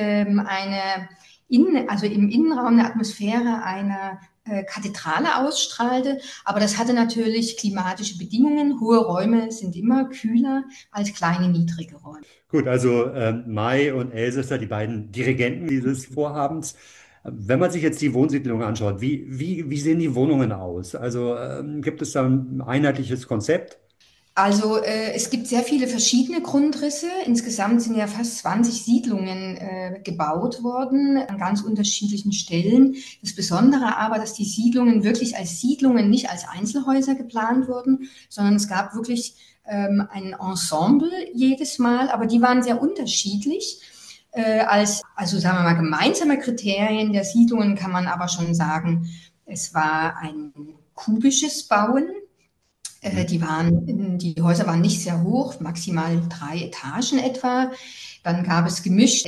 also im Innenraum eine Atmosphäre einer Kathedrale ausstrahlte. Aber das hatte natürlich klimatische Bedingungen. Hohe Räume sind immer kühler als kleine, niedrige Räume. Gut, also May und Elsässer, die beiden Dirigenten dieses Vorhabens. Wenn man sich jetzt die Wohnsiedlung anschaut, wie sehen die Wohnungen aus? Also gibt es da ein einheitliches Konzept? Also es gibt sehr viele verschiedene Grundrisse. Insgesamt sind ja fast 20 Siedlungen gebaut worden an ganz unterschiedlichen Stellen. Das Besondere aber, dass die Siedlungen wirklich als Siedlungen, nicht als Einzelhäuser geplant wurden, sondern es gab wirklich ein Ensemble jedes Mal, aber die waren sehr unterschiedlich. Also sagen wir mal, gemeinsame Kriterien der Siedlungen kann man aber schon sagen, es war ein kubisches Bauen. Die Häuser waren nicht sehr hoch, maximal 3 Etagen etwa. Dann gab es gemischt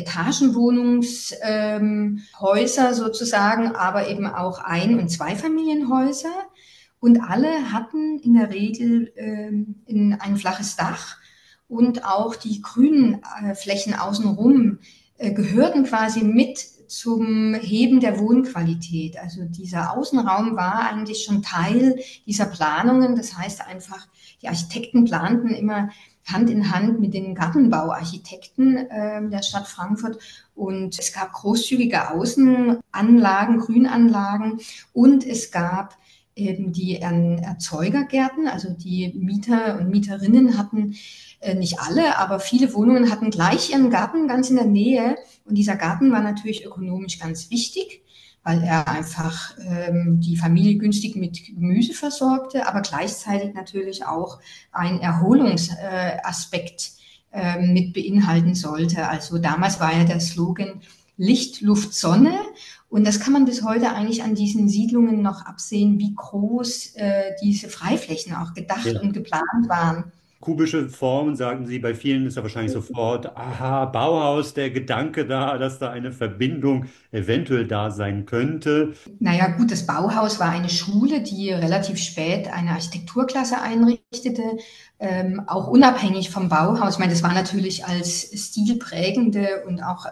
Etagenwohnungshäuser sozusagen, aber eben auch Ein- und Zweifamilienhäuser. Und alle hatten in der Regel ein flaches Dach, und auch die grünen Flächen außenrum gehörten quasi mit zum Heben der Wohnqualität. Also dieser Außenraum war eigentlich schon Teil dieser Planungen. Das heißt einfach, die Architekten planten immer Hand in Hand mit den Gartenbauarchitekten der Stadt Frankfurt. Und es gab großzügige Außenanlagen, Grünanlagen und es gab eben die Erzeugergärten, also die Mieter und Mieterinnen hatten, nicht alle, aber viele Wohnungen hatten gleich ihren Garten ganz in der Nähe. Und dieser Garten war natürlich ökonomisch ganz wichtig, weil er einfach die Familie günstig mit Gemüse versorgte, aber gleichzeitig natürlich auch ein Erholungsaspekt mit beinhalten sollte. Also damals war ja der Slogan Licht, Luft, Sonne. Und das kann man bis heute eigentlich an diesen Siedlungen noch absehen, wie groß diese Freiflächen auch gedacht und geplant waren. Kubische Formen, sagen Sie, bei vielen ist ja wahrscheinlich sofort, aha, Bauhaus, der Gedanke da, dass da eine Verbindung eventuell da sein könnte. Naja, gut, das Bauhaus war eine Schule, die relativ spät eine Architekturklasse einrichtete, auch unabhängig vom Bauhaus. Ich meine, das war natürlich als stilprägende und auch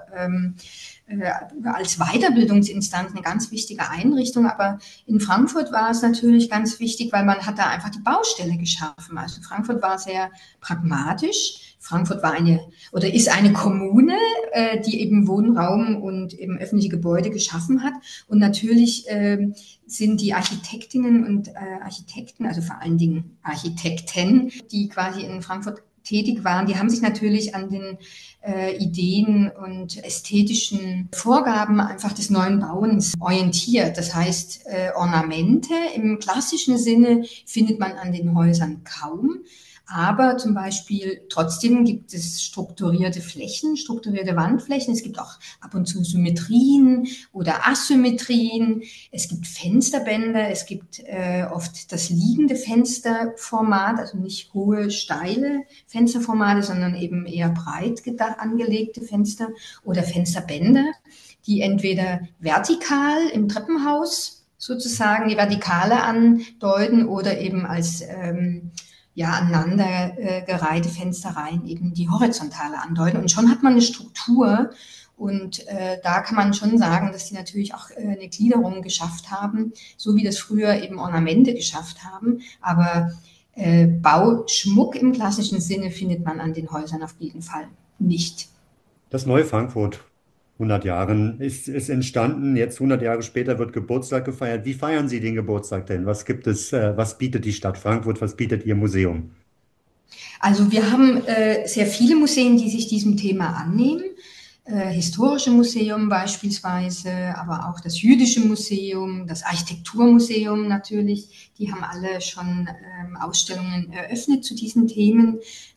als Weiterbildungsinstanz eine ganz wichtige Einrichtung. Aber in Frankfurt war es natürlich ganz wichtig, weil man hat da einfach die Baustelle geschaffen. Also Frankfurt war sehr pragmatisch. Frankfurt war ist eine Kommune, die eben Wohnraum und eben öffentliche Gebäude geschaffen hat. Und natürlich sind die Architektinnen und Architekten, also vor allen Dingen Architekten, die quasi in Frankfurt tätig waren, die haben sich natürlich an den Ideen und ästhetischen Vorgaben einfach des neuen Bauens orientiert. Das heißt, Ornamente im klassischen Sinne findet man an den Häusern kaum. Aber zum Beispiel trotzdem gibt es strukturierte Flächen, strukturierte Wandflächen. Es gibt auch ab und zu Symmetrien oder Asymmetrien. Es gibt Fensterbänder. Es gibt oft das liegende Fensterformat, also nicht hohe, steile Fensterformate, sondern eben eher breit angelegte Fenster oder Fensterbänder, die entweder vertikal im Treppenhaus sozusagen die Vertikale andeuten oder eben als aneinandergereihte Fensterreihen eben die horizontale andeuten. Und schon hat man eine Struktur und da kann man schon sagen, dass die natürlich auch eine Gliederung geschafft haben, so wie das früher eben Ornamente geschafft haben. Aber Bauschmuck im klassischen Sinne findet man an den Häusern auf jeden Fall nicht. Das neue Frankfurt, 100 Jahren, ist entstanden. Jetzt 100 Jahre später wird Geburtstag gefeiert. Wie feiern Sie den Geburtstag denn? Was gibt es, was bietet die Stadt Frankfurt, was bietet Ihr Museum? Also wir haben sehr viele Museen, die sich diesem Thema annehmen. Historische Museum beispielsweise, aber auch das Jüdische Museum, das Architekturmuseum natürlich, die haben alle schon Ausstellungen eröffnet zu diesen Themen.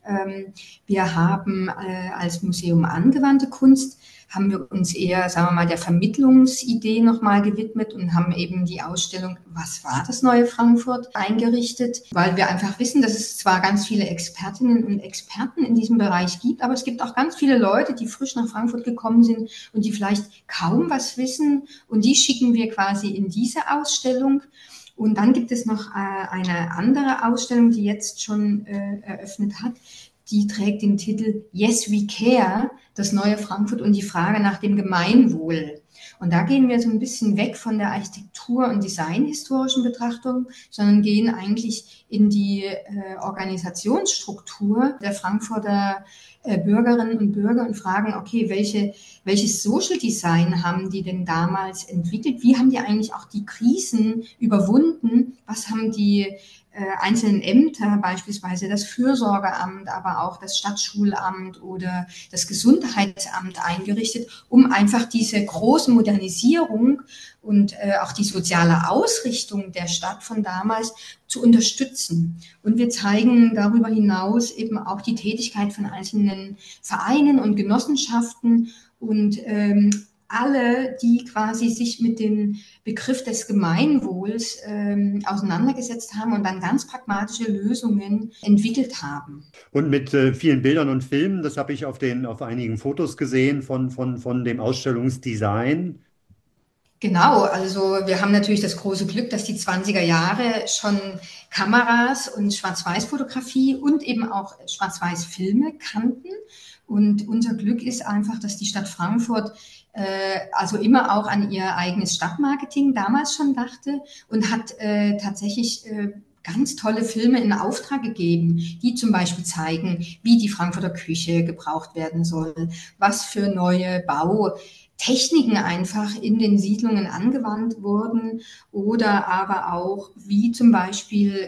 Wir haben als Museum angewandte Kunst, haben wir uns eher, sagen wir mal, der Vermittlungsidee nochmal gewidmet und haben eben die Ausstellung Was war das neue Frankfurt eingerichtet, weil wir einfach wissen, dass es zwar ganz viele Expertinnen und Experten in diesem Bereich gibt, aber es gibt auch ganz viele Leute, die frisch nach Frankfurt gekommen sind und die vielleicht kaum was wissen und die schicken wir quasi in diese Ausstellung. Und dann gibt es noch eine andere Ausstellung, die jetzt schon eröffnet hat. Die trägt den Titel Yes, We Care, das neue Frankfurt und die Frage nach dem Gemeinwohl. Und da gehen wir so ein bisschen weg von der Architektur- und designhistorischen Betrachtung, sondern gehen eigentlich in die Organisationsstruktur der Frankfurter Bürgerinnen und Bürger und fragen, okay, welches Social Design haben die denn damals entwickelt? Wie haben die eigentlich auch die Krisen überwunden? Was haben die einzelnen Ämter, beispielsweise das Fürsorgeamt, aber auch das Stadtschulamt oder das Gesundheitsamt eingerichtet, um einfach diese große Modernisierung und auch die soziale Ausrichtung der Stadt von damals zu unterstützen. Und wir zeigen darüber hinaus eben auch die Tätigkeit von einzelnen Vereinen und Genossenschaften und alle, die quasi sich mit dem Begriff des Gemeinwohls auseinandergesetzt haben und dann ganz pragmatische Lösungen entwickelt haben. Und mit vielen Bildern und Filmen, das habe ich auf einigen Fotos gesehen von dem Ausstellungsdesign. Genau, also wir haben natürlich das große Glück, dass die 20er Jahre schon Kameras und Schwarz-Weiß-Fotografie und eben auch Schwarz-Weiß-Filme kannten. Und unser Glück ist einfach, dass die Stadt Frankfurt also immer auch an ihr eigenes Stadtmarketing damals schon dachte und hat tatsächlich ganz tolle Filme in Auftrag gegeben, die zum Beispiel zeigen, wie die Frankfurter Küche gebraucht werden soll, was für neue Bautechniken einfach in den Siedlungen angewandt wurden oder aber auch, wie zum Beispiel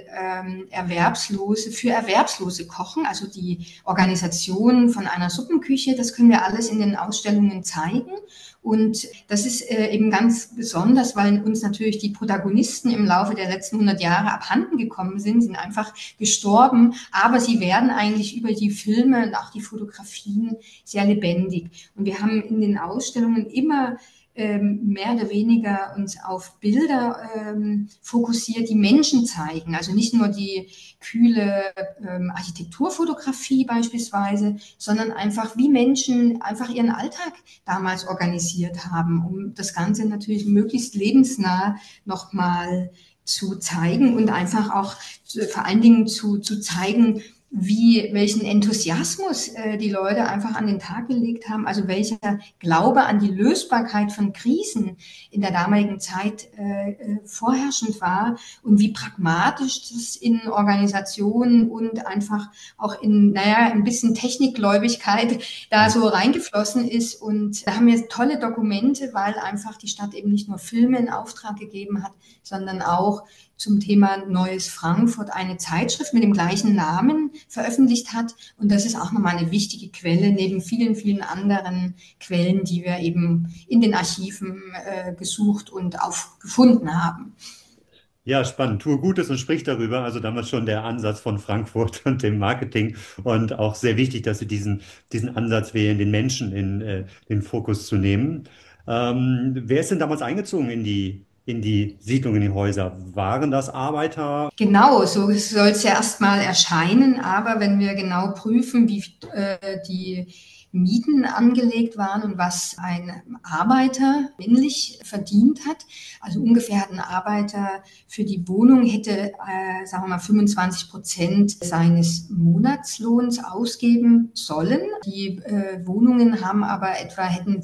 für Erwerbslose kochen, also die Organisation von einer Suppenküche, das können wir alles in den Ausstellungen zeigen. Und das ist eben ganz besonders, weil uns natürlich die Protagonisten im Laufe der letzten 100 Jahre abhanden gekommen sind einfach gestorben. Aber sie werden eigentlich über die Filme und auch die Fotografien sehr lebendig. Und wir haben in den Ausstellungen immer mehr oder weniger uns auf Bilder fokussiert, die Menschen zeigen. Also nicht nur die kühle Architekturfotografie beispielsweise, sondern einfach, wie Menschen einfach ihren Alltag damals organisiert haben, um das Ganze natürlich möglichst lebensnah nochmal zu zeigen und einfach auch vor allen Dingen zu zeigen, welchen Enthusiasmus die Leute einfach an den Tag gelegt haben, also welcher Glaube an die Lösbarkeit von Krisen in der damaligen Zeit vorherrschend war und wie pragmatisch das in Organisationen und einfach auch in, ein bisschen Technikgläubigkeit da so reingeflossen ist. Und da haben wir tolle Dokumente, weil einfach die Stadt eben nicht nur Filme in Auftrag gegeben hat, sondern auch zum Thema Neues Frankfurt eine Zeitschrift mit dem gleichen Namen veröffentlicht hat. Und das ist auch nochmal eine wichtige Quelle, neben vielen, vielen anderen Quellen, die wir eben in den Archiven gesucht und aufgefunden haben. Ja, spannend. Tue Gutes und sprich darüber. Also damals schon der Ansatz von Frankfurt und dem Marketing und auch sehr wichtig, dass Sie diesen Ansatz wählen, den Menschen in den Fokus zu nehmen. Wer ist denn damals eingezogen in die Siedlung, in die Häuser? Waren das Arbeiter? Genau, so soll es ja erstmal erscheinen, aber wenn wir genau prüfen, wie die Mieten angelegt waren und was ein Arbeiter männlich verdient hat, also ungefähr hat ein Arbeiter für die Wohnung hätte, sagen wir mal, 25% seines Monatslohns ausgeben sollen. Die Wohnungen haben aber hätten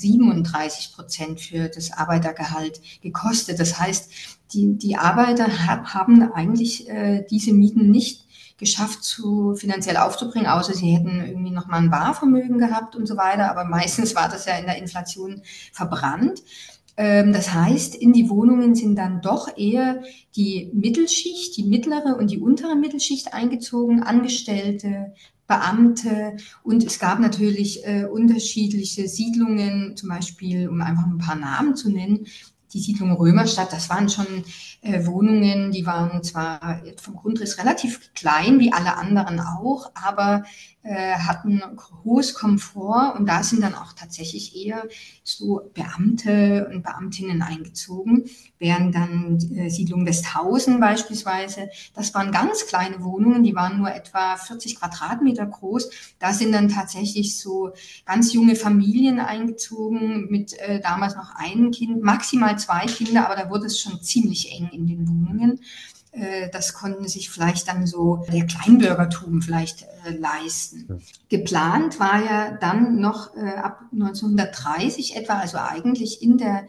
37% für das Arbeitergehalt gekostet. Das heißt, die Arbeiter haben eigentlich diese Mieten nicht geschafft, finanziell aufzubringen, außer sie hätten irgendwie nochmal ein Barvermögen gehabt und so weiter. Aber meistens war das ja in der Inflation verbrannt. Das heißt, in die Wohnungen sind dann doch eher die Mittelschicht, die mittlere und die untere Mittelschicht eingezogen, Angestellte, Beamte, und es gab natürlich unterschiedliche Siedlungen, zum Beispiel, um einfach ein paar Namen zu nennen. Die Siedlung Römerstadt, das waren schon Wohnungen, die waren zwar vom Grundriss relativ klein, wie alle anderen auch, aber hatten hohes Komfort, und da sind dann auch tatsächlich eher so Beamte und Beamtinnen eingezogen, während dann Siedlung Westhausen beispielsweise, das waren ganz kleine Wohnungen, die waren nur etwa 40 Quadratmeter groß. Da sind dann tatsächlich so ganz junge Familien eingezogen mit damals noch einem Kind, maximal 2 Kinder, aber da wurde es schon ziemlich eng in den Wohnungen. Das konnten sich vielleicht dann so der Kleinbürgertum vielleicht leisten. Geplant war ja dann noch ab 1930 etwa, also eigentlich in der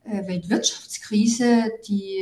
Weltwirtschaftskrise,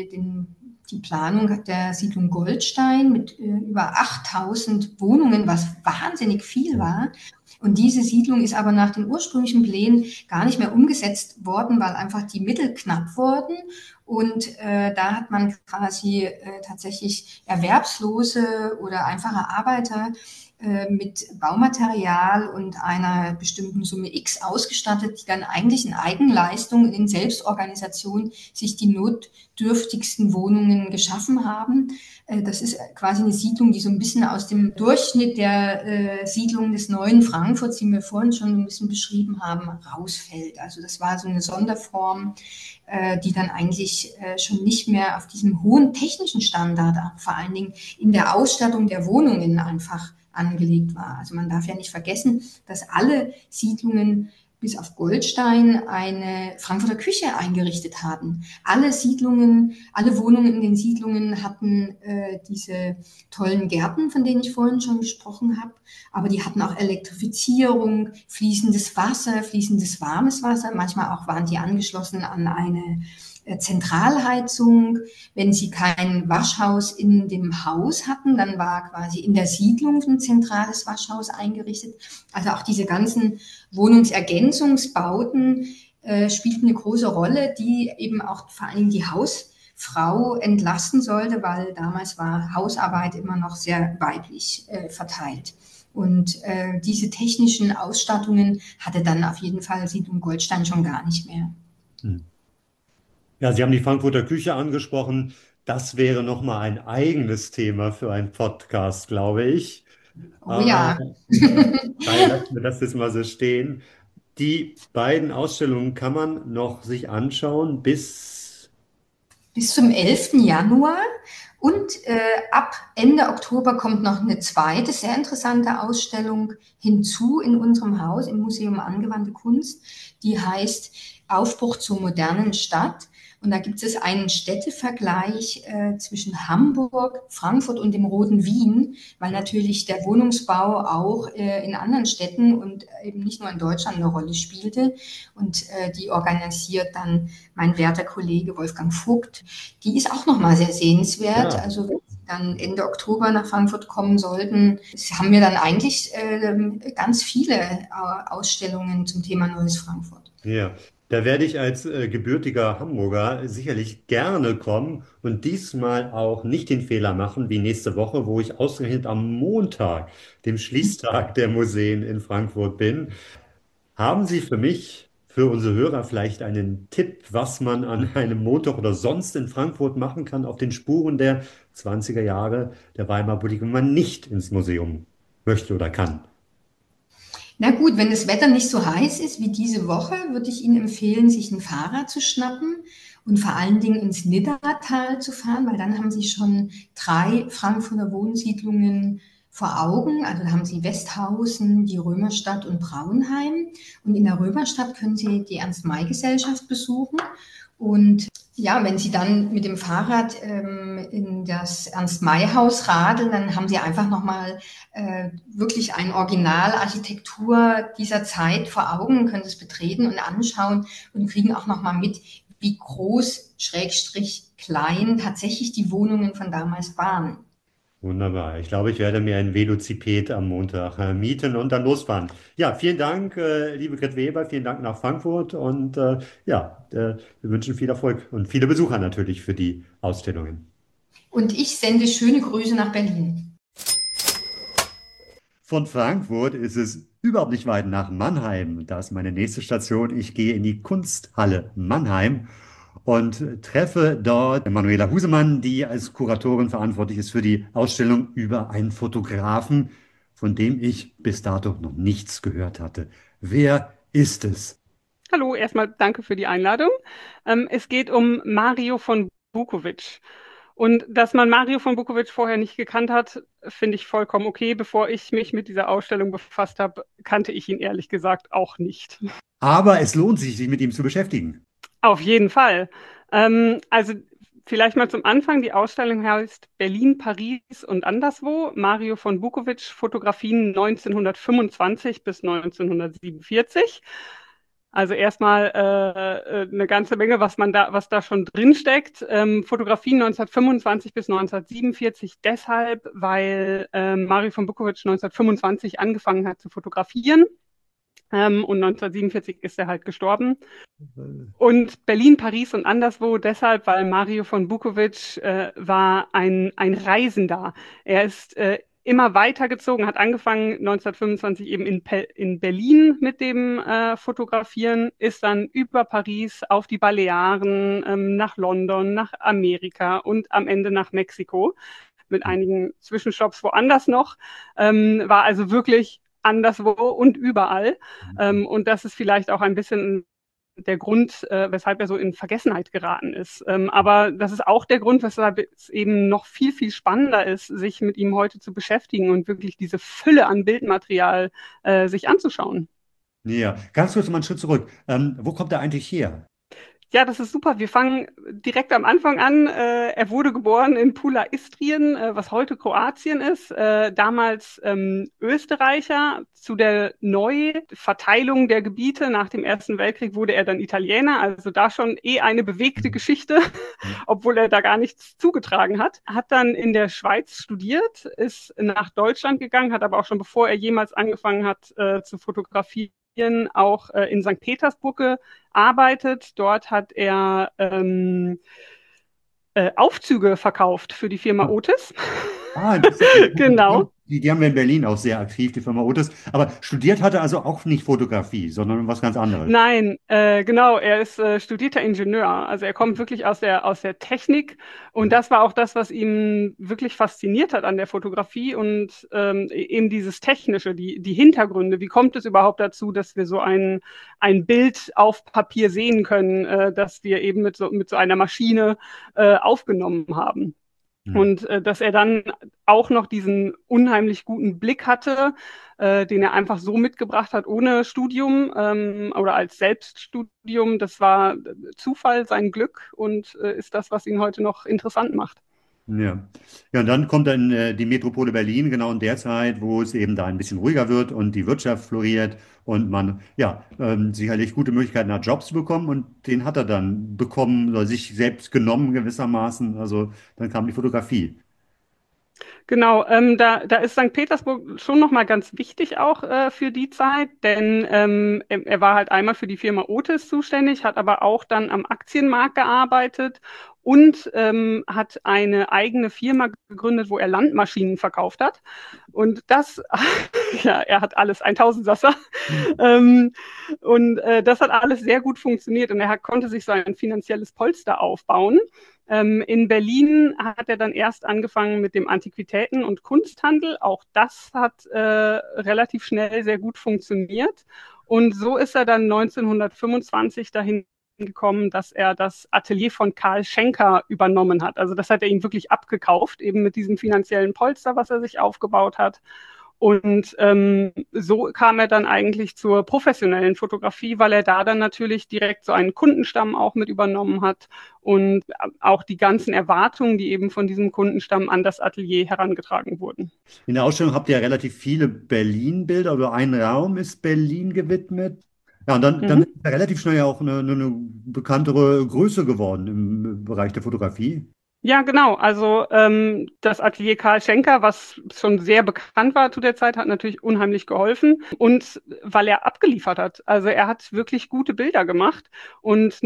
die Planung der Siedlung Goldstein mit über 8000 Wohnungen, was wahnsinnig viel war. Und diese Siedlung ist aber nach den ursprünglichen Plänen gar nicht mehr umgesetzt worden, weil einfach die Mittel knapp wurden. Und da hat man quasi tatsächlich Erwerbslose oder einfache Arbeiter mit Baumaterial und einer bestimmten Summe X ausgestattet, die dann eigentlich in Eigenleistung, in Selbstorganisation sich die notdürftigsten Wohnungen geschaffen haben. Das ist quasi eine Siedlung, die so ein bisschen aus dem Durchschnitt der Siedlung des neuen Frankfurts, die wir vorhin schon ein bisschen beschrieben haben, rausfällt. Also das war so eine Sonderform, die dann eigentlich schon nicht mehr auf diesem hohen technischen Standard, vor allen Dingen in der Ausstattung der Wohnungen einfach angelegt war. Also man darf ja nicht vergessen, dass alle Siedlungen bis auf Goldstein eine Frankfurter Küche eingerichtet hatten. Alle Wohnungen in den Siedlungen hatten diese tollen Gärten, von denen ich vorhin schon gesprochen habe, aber die hatten auch Elektrifizierung, fließendes warmes Wasser. Manchmal auch waren die angeschlossen an eine Zentralheizung. Wenn Sie kein Waschhaus in dem Haus hatten, dann war quasi in der Siedlung ein zentrales Waschhaus eingerichtet. Also auch diese ganzen Wohnungsergänzungsbauten spielten eine große Rolle, die eben auch vor allem die Hausfrau entlasten sollte, weil damals war Hausarbeit immer noch sehr weiblich verteilt. Und diese technischen Ausstattungen hatte dann auf jeden Fall Siedlung Goldstein schon gar nicht mehr. Ja, Sie haben die Frankfurter Küche angesprochen. Das wäre nochmal ein eigenes Thema für einen Podcast, glaube ich. Oh ja. Daher lassen wir das jetzt mal so stehen. Die beiden Ausstellungen kann man noch sich anschauen bis zum 11. Januar. Und ab Ende Oktober kommt noch eine zweite sehr interessante Ausstellung hinzu in unserem Haus, im Museum Angewandte Kunst. Die heißt Aufbruch zur modernen Stadt. Und da gibt es einen Städtevergleich zwischen Hamburg, Frankfurt und dem Roten Wien, weil natürlich der Wohnungsbau auch in anderen Städten und eben nicht nur in Deutschland eine Rolle spielte. Und die organisiert dann mein werter Kollege Wolfgang Vogt. Die ist auch nochmal sehr sehenswert. Ja. Also wenn Sie dann Ende Oktober nach Frankfurt kommen sollten, haben wir dann eigentlich ganz viele Ausstellungen zum Thema Neues Frankfurt. Ja. Da werde ich als gebürtiger Hamburger sicherlich gerne kommen und diesmal auch nicht den Fehler machen wie nächste Woche, wo ich ausgerechnet am Montag, dem Schließtag der Museen in Frankfurt bin. Haben Sie für mich, für unsere Hörer vielleicht einen Tipp, was man an einem Montag oder sonst in Frankfurt machen kann, auf den Spuren der 20er Jahre der Weimarer Republik, wenn man nicht ins Museum möchte oder kann? Na gut, wenn das Wetter nicht so heiß ist wie diese Woche, würde ich Ihnen empfehlen, sich ein Fahrrad zu schnappen und vor allen Dingen ins Niddatal zu fahren, weil dann haben Sie schon 3 Frankfurter Wohnsiedlungen vor Augen. Also da haben Sie Westhausen, die Römerstadt und Braunheim. Und in der Römerstadt können Sie die Ernst-May-Gesellschaft besuchen. Und ja, wenn Sie dann mit dem Fahrrad in das Ernst-May-Haus radeln, dann haben Sie einfach nochmal wirklich eine Originalarchitektur dieser Zeit vor Augen, können es betreten und anschauen und kriegen auch nochmal mit, wie groß, Schrägstrich, klein tatsächlich die Wohnungen von damals waren. Wunderbar. Ich glaube, ich werde mir ein Velociped am Montag mieten und dann losfahren. Ja, vielen Dank, liebe Gret Weber, vielen Dank nach Frankfurt und wir wünschen viel Erfolg und viele Besucher natürlich für die Ausstellungen. Und ich sende schöne Grüße nach Berlin. Von Frankfurt ist es überhaupt nicht weit nach Mannheim. Da ist meine nächste Station. Ich gehe in die Kunsthalle Mannheim und treffe dort Manuela Husemann, die als Kuratorin verantwortlich ist für die Ausstellung über einen Fotografen, von dem ich bis dato noch nichts gehört hatte. Wer ist es? Hallo, erstmal danke für die Einladung. Es geht um Mario von Bukovic. Und dass man Mario von Bukovic vorher nicht gekannt hat, finde ich vollkommen okay. Bevor ich mich mit dieser Ausstellung befasst habe, kannte ich ihn ehrlich gesagt auch nicht. Aber es lohnt sich, sich mit ihm zu beschäftigen. Auf jeden Fall. Also vielleicht mal zum Anfang. Die Ausstellung heißt Berlin, Paris und anderswo. Mario von Bukovic, Fotografien 1925 bis 1947. Also erstmal eine ganze Menge, was da schon drin steckt. Fotografien 1925 bis 1947 deshalb, weil Mario von Bukovic 1925 angefangen hat zu fotografieren. Und 1947 ist er halt gestorben. Und Berlin, Paris und anderswo deshalb, weil Mario von Bukovic war ein Reisender. Er ist immer weitergezogen, hat angefangen 1925 eben in Berlin mit dem Fotografieren, ist dann über Paris auf die Balearen, nach London, nach Amerika und am Ende nach Mexiko mit einigen Zwischenstopps woanders noch. War also wirklich anderswo und überall. Und das ist vielleicht auch ein bisschen der Grund, weshalb er so in Vergessenheit geraten ist. Aber das ist auch der Grund, weshalb es eben noch viel, viel spannender ist, sich mit ihm heute zu beschäftigen und wirklich diese Fülle an Bildmaterial sich anzuschauen. Ja, ganz kurz mal einen Schritt zurück. Wo kommt er eigentlich her? Ja, das ist super. Wir fangen direkt am Anfang an. Er wurde geboren in Pula, Istrien, was heute Kroatien ist. Damals Österreicher. Zu der Neuverteilung der Gebiete nach dem Ersten Weltkrieg wurde er dann Italiener. Also da schon eine bewegte Geschichte, obwohl er da gar nichts zugetragen hat. Hat dann in der Schweiz studiert, ist nach Deutschland gegangen, hat aber auch schon bevor er jemals angefangen hat zu fotografieren, auch in St. Petersburg gearbeitet. Dort hat er Aufzüge verkauft für die Firma Otis. Interessant. Genau. Die haben wir in Berlin auch sehr aktiv, die Firma Otis. Aber studiert hat er also auch nicht Fotografie, sondern was ganz anderes. Nein, genau, er ist studierter Ingenieur. Also er kommt wirklich aus der Technik und das war auch das, was ihn wirklich fasziniert hat an der Fotografie und eben dieses Technische, die Hintergründe. Wie kommt es überhaupt dazu, dass wir so ein Bild auf Papier sehen können, das wir eben mit so einer Maschine aufgenommen haben? Und dass er dann auch noch diesen unheimlich guten Blick hatte, den er einfach so mitgebracht hat, ohne Studium oder als Selbststudium. Das war Zufall, sein Glück und ist das, was ihn heute noch interessant macht. Ja. Ja, und dann kommt dann die Metropole Berlin, genau in der Zeit, wo es eben da ein bisschen ruhiger wird und die Wirtschaft floriert und man ja sicherlich gute Möglichkeiten hat, Jobs zu bekommen. Und den hat er dann bekommen oder sich selbst genommen gewissermaßen. Also dann kam die Fotografie. Genau, da ist St. Petersburg schon nochmal ganz wichtig auch für die Zeit, denn er war halt einmal für die Firma Otis zuständig, hat aber auch dann am Aktienmarkt gearbeitet und hat eine eigene Firma gegründet, wo er Landmaschinen verkauft hat. Und das, ja, er hat alles, ein Tausendsasser. Und das hat alles sehr gut funktioniert und konnte sich so ein finanzielles Polster aufbauen. In Berlin hat er dann erst angefangen mit dem Antiquitäten- und Kunsthandel. Auch das hat relativ schnell sehr gut funktioniert. Und so ist er dann 1925 dahin gekommen, dass er das Atelier von Karl Schenker übernommen hat. Also das hat er ihm wirklich abgekauft, eben mit diesem finanziellen Polster, was er sich aufgebaut hat. Und so kam er dann eigentlich zur professionellen Fotografie, weil er da dann natürlich direkt so einen Kundenstamm auch mit übernommen hat und auch die ganzen Erwartungen, die eben von diesem Kundenstamm an das Atelier herangetragen wurden. In der Ausstellung habt ihr ja relativ viele Berlin-Bilder, oder ein Raum ist Berlin gewidmet. Ja, und dann ist er relativ schnell ja auch eine bekanntere Größe geworden im Bereich der Fotografie. Ja, genau. Also das Atelier Karl Schenker, was schon sehr bekannt war zu der Zeit, hat natürlich unheimlich geholfen. Und weil er abgeliefert hat. Also er hat wirklich gute Bilder gemacht. Und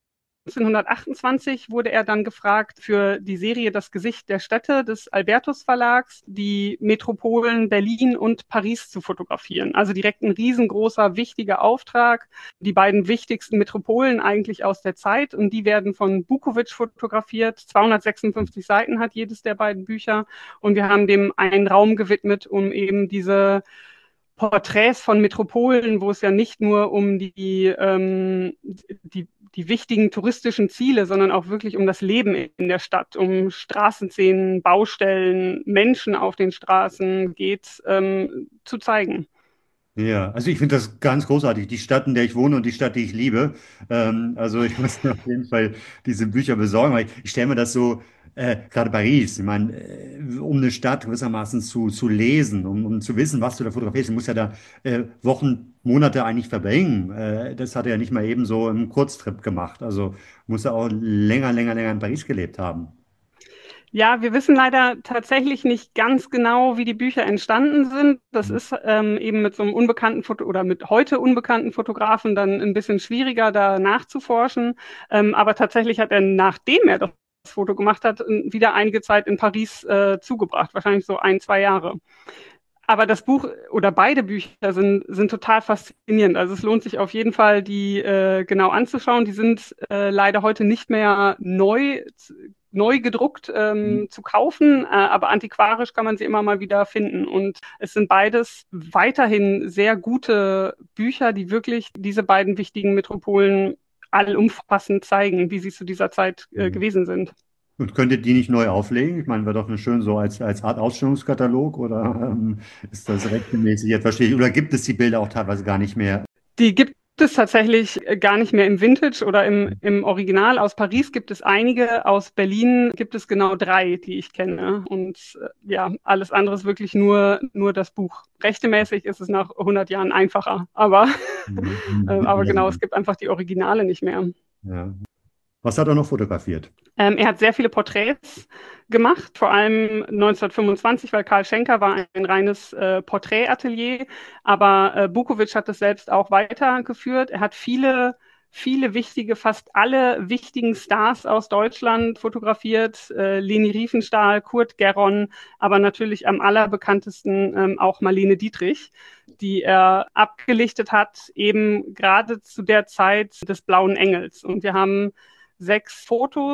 1928 wurde er dann gefragt für die Serie Das Gesicht der Städte des Albertus Verlags, die Metropolen Berlin und Paris zu fotografieren. Also direkt ein riesengroßer, wichtiger Auftrag. Die beiden wichtigsten Metropolen eigentlich aus der Zeit und die werden von Bukowitsch fotografiert. 256 Seiten hat jedes der beiden Bücher und wir haben dem einen Raum gewidmet, um eben diese Porträts von Metropolen, wo es ja nicht nur um die wichtigen touristischen Ziele, sondern auch wirklich um das Leben in der Stadt, um Straßenszenen, Baustellen, Menschen auf den Straßen geht, zu zeigen. Ja, also ich finde das ganz großartig. Die Stadt, in der ich wohne und die Stadt, die ich liebe. Also ich muss mir auf jeden Fall diese Bücher besorgen, weil ich stelle mir das so, gerade Paris, ich meine, um eine Stadt gewissermaßen zu lesen, um zu wissen, was du da fotografierst, du musst ja da Wochen, Monate eigentlich verbringen. Das hat er ja nicht mal eben so im Kurztrip gemacht. Also muss er auch länger in Paris gelebt haben. Ja, wir wissen leider tatsächlich nicht ganz genau, wie die Bücher entstanden sind. Das ist eben mit so einem unbekannten Foto oder mit heute unbekannten Fotografen dann ein bisschen schwieriger, da nachzuforschen. Aber tatsächlich hat er, nachdem er das Foto gemacht hat, wieder einige Zeit in Paris zugebracht, wahrscheinlich so 1, 2 Jahre. Aber das Buch oder beide Bücher sind total faszinierend. Also es lohnt sich auf jeden Fall, die genau anzuschauen. Die sind leider heute nicht mehr neu gedruckt zu kaufen, aber antiquarisch kann man sie immer mal wieder finden. Und es sind beides weiterhin sehr gute Bücher, die wirklich diese beiden wichtigen Metropolen allumfassend zeigen, wie sie zu dieser Zeit gewesen sind. Und könntet die nicht neu auflegen? Ich meine, wäre doch eine schön so als Art Ausstellungskatalog oder ist das rechtmäßig etwas schwierig? Oder gibt es die Bilder auch teilweise gar nicht mehr? Die gibt es tatsächlich gar nicht mehr im Vintage oder im Original. Aus Paris gibt es einige, aus Berlin gibt es genau 3, die ich kenne. Und ja, alles andere ist wirklich nur das Buch. Rechtemäßig ist es nach 100 Jahren einfacher, aber genau, es gibt einfach die Originale nicht mehr. Ja. Was hat er noch fotografiert? Er hat sehr viele Porträts gemacht, vor allem 1925, weil Karl Schenker war ein reines Porträtatelier, aber Bukowicz hat es selbst auch weitergeführt. Er hat viele wichtige, fast alle wichtigen Stars aus Deutschland fotografiert. Leni Riefenstahl, Kurt Gerron, aber natürlich am allerbekanntesten auch Marlene Dietrich, die er abgelichtet hat, eben gerade zu der Zeit des Blauen Engels. Und wir haben 6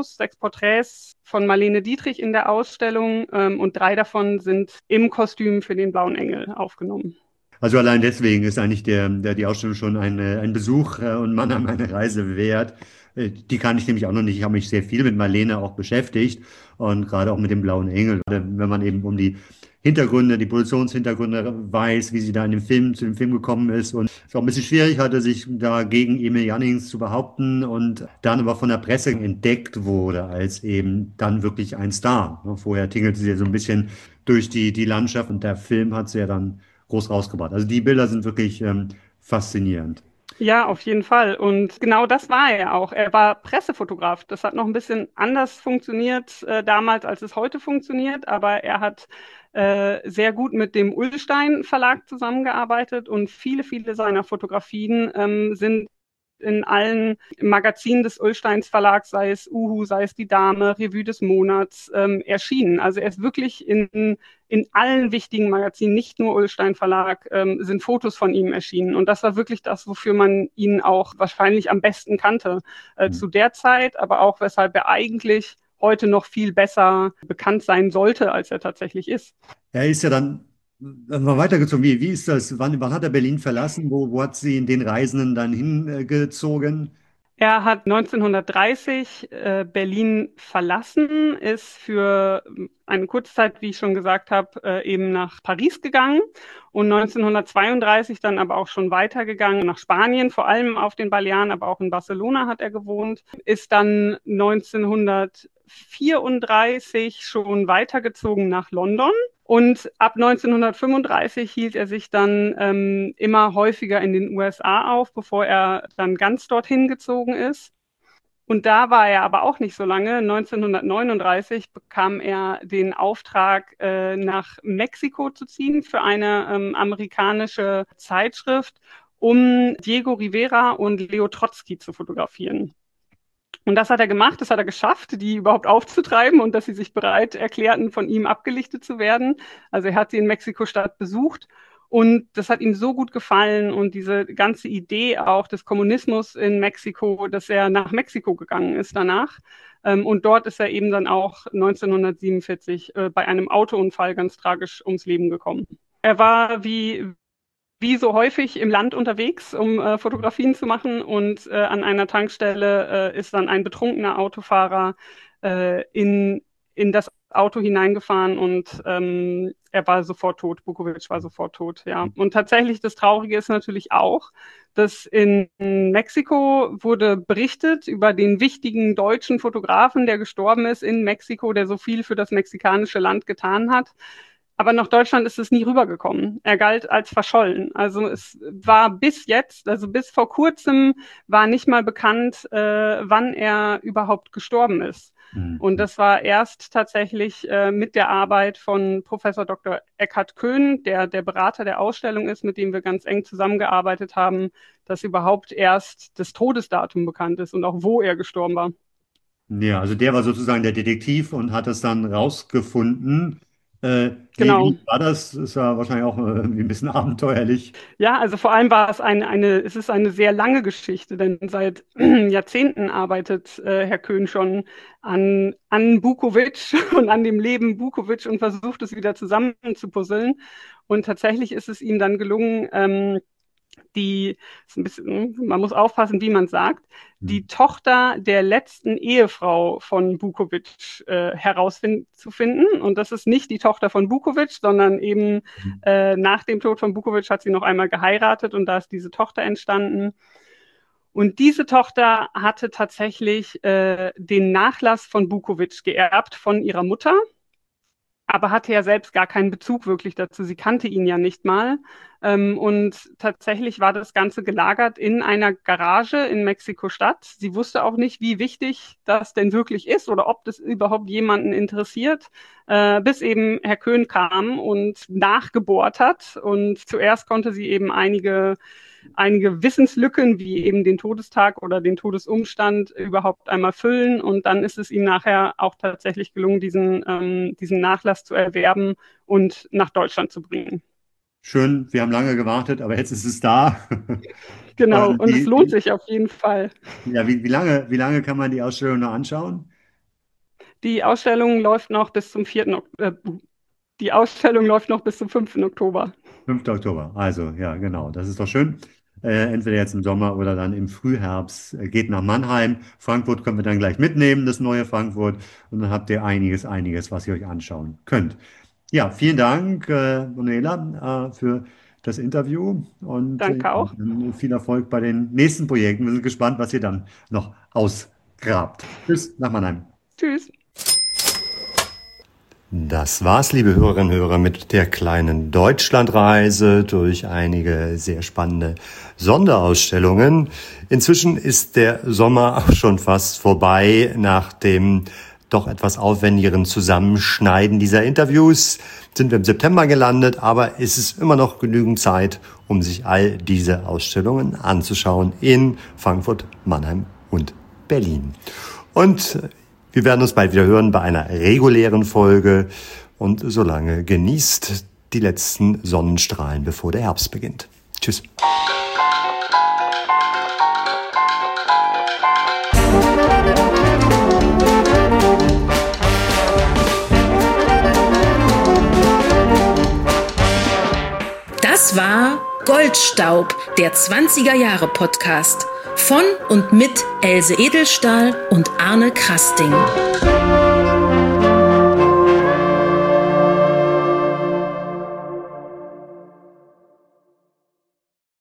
Porträts von Marlene Dietrich in der Ausstellung und 3 davon sind im Kostüm für den Blauen Engel aufgenommen. Also allein deswegen ist eigentlich die Ausstellung schon ein Besuch und man an eine Reise wert. Die kann ich nämlich auch noch nicht. Ich habe mich sehr viel mit Marlene auch beschäftigt und gerade auch mit dem Blauen Engel. Wenn man eben um die Hintergründe, die Produktionshintergründe weiß, wie sie da zu dem Film gekommen ist und es auch ein bisschen schwierig hatte, sich da gegen Emil Jannings zu behaupten und dann aber von der Presse entdeckt wurde als eben dann wirklich ein Star. Vorher tingelte sie ja so ein bisschen durch die Landschaft und der Film hat sie ja dann groß rausgebracht. Also die Bilder sind wirklich faszinierend. Ja, auf jeden Fall. Und genau das war er auch. Er war Pressefotograf. Das hat noch ein bisschen anders funktioniert damals, als es heute funktioniert. Aber er hat sehr gut mit dem Ullstein Verlag zusammengearbeitet und viele seiner Fotografien sind in allen Magazinen des Ullsteins Verlags, sei es Uhu, sei es Die Dame, Revue des Monats, erschienen. Also er ist wirklich in allen wichtigen Magazinen, nicht nur Ullstein Verlag, sind Fotos von ihm erschienen. Und das war wirklich das, wofür man ihn auch wahrscheinlich am besten kannte zu der Zeit, aber auch weshalb er eigentlich heute noch viel besser bekannt sein sollte, als er tatsächlich ist. Er ist ja dann mal weitergezogen. Wie ist das? Wann hat er Berlin verlassen? Wo hat sie den Reisenden dann hingezogen? Er hat 1930 Berlin verlassen, ist für eine Kurzzeit, wie ich schon gesagt habe, eben nach Paris gegangen und 1932 dann aber auch schon weitergegangen nach Spanien, vor allem auf den Balearen, aber auch in Barcelona hat er gewohnt, ist dann 1934 schon weitergezogen nach London. Und ab 1935 hielt er sich dann immer häufiger in den USA auf, bevor er dann ganz dorthin gezogen ist. Und da war er aber auch nicht so lange. 1939 bekam er den Auftrag, nach Mexiko zu ziehen für eine amerikanische Zeitschrift, um Diego Rivera und Leo Trotsky zu fotografieren. Und das hat er gemacht, das hat er geschafft, die überhaupt aufzutreiben und dass sie sich bereit erklärten, von ihm abgelichtet zu werden. Also er hat sie in Mexiko-Stadt besucht und das hat ihm so gut gefallen und diese ganze Idee auch des Kommunismus in Mexiko, dass er nach Mexiko gegangen ist danach. Und dort ist er eben dann auch 1947 bei einem Autounfall ganz tragisch ums Leben gekommen. Er war wie so häufig im Land unterwegs, um Fotografien zu machen. Und an einer Tankstelle ist dann ein betrunkener Autofahrer in das Auto hineingefahren und er war sofort tot. Bukowicz war sofort tot, ja. Und tatsächlich, das Traurige ist natürlich auch, dass in Mexiko wurde berichtet über den wichtigen deutschen Fotografen, der gestorben ist in Mexiko, der so viel für das mexikanische Land getan hat. Aber nach Deutschland ist es nie rübergekommen. Er galt als verschollen. Also es war bis jetzt, also bis vor kurzem, war nicht mal bekannt, wann er überhaupt gestorben ist. Und das war erst tatsächlich mit der Arbeit von Professor Dr. Eckhard Köhn, der Berater der Ausstellung ist, mit dem wir ganz eng zusammengearbeitet haben, dass überhaupt erst das Todesdatum bekannt ist und auch wo er gestorben war. Ja, also der war sozusagen der Detektiv und hat es dann rausgefunden. Genau. Wie war das? Das war wahrscheinlich auch ein bisschen abenteuerlich. Ja, also vor allem war es es ist eine sehr lange Geschichte, denn seit Jahrzehnten arbeitet Herr Köhn schon an Bukowicz und an dem Leben Bukowicz und versucht es wieder zusammenzupuzzeln. Und tatsächlich ist es ihm dann gelungen, ist ein bisschen, man muss aufpassen, wie man sagt, die Tochter der letzten Ehefrau von Bukowicz herauszufinden. Und das ist nicht die Tochter von Bukowicz, sondern eben nach dem Tod von Bukowicz hat sie noch einmal geheiratet und da ist diese Tochter entstanden. Und diese Tochter hatte tatsächlich den Nachlass von Bukowicz geerbt von ihrer Mutter, aber hatte ja selbst gar keinen Bezug wirklich dazu. Sie kannte ihn ja nicht mal. Und tatsächlich war das Ganze gelagert in einer Garage in Mexiko-Stadt. Sie wusste auch nicht, wie wichtig das denn wirklich ist oder ob das überhaupt jemanden interessiert, bis eben Herr Köhn kam und nachgebohrt hat. Und zuerst konnte sie eben einige Wissenslücken wie eben den Todestag oder den Todesumstand überhaupt einmal füllen. Und dann ist es ihm nachher auch tatsächlich gelungen, diesen Nachlass zu erwerben und nach Deutschland zu bringen. Schön, wir haben lange gewartet, aber jetzt ist es da. Genau, und es lohnt sich auf jeden Fall. Ja, wie lange kann man die Ausstellung noch anschauen? Die Ausstellung läuft noch bis zum 4. Die Ausstellung läuft noch bis zum 5. Oktober. 5. Oktober, also ja, genau, das ist doch schön. Entweder jetzt im Sommer oder dann im Frühherbst. Geht nach Mannheim. Frankfurt können wir dann gleich mitnehmen, das neue Frankfurt. Und dann habt ihr einiges, was ihr euch anschauen könnt. Ja, vielen Dank, Manuela, für das Interview. Und Danke auch. Viel Erfolg bei den nächsten Projekten. Wir sind gespannt, was ihr dann noch ausgrabt. Tschüss nach Mannheim. Tschüss. Das war's, liebe Hörerinnen und Hörer, mit der kleinen Deutschlandreise durch einige sehr spannende Sonderausstellungen. Inzwischen ist der Sommer auch schon fast vorbei. Nach dem doch etwas aufwendigeren Zusammenschneiden dieser Interviews sind wir im September gelandet, aber es ist immer noch genügend Zeit, um sich all diese Ausstellungen anzuschauen in Frankfurt, Mannheim und Berlin. Und wir werden uns bald wieder hören bei einer regulären Folge. Und solange genießt die letzten Sonnenstrahlen, bevor der Herbst beginnt. Tschüss. Das war Goldstaub, der 20er-Jahre-Podcast von und mit Else Edelstahl und Arne Krasting.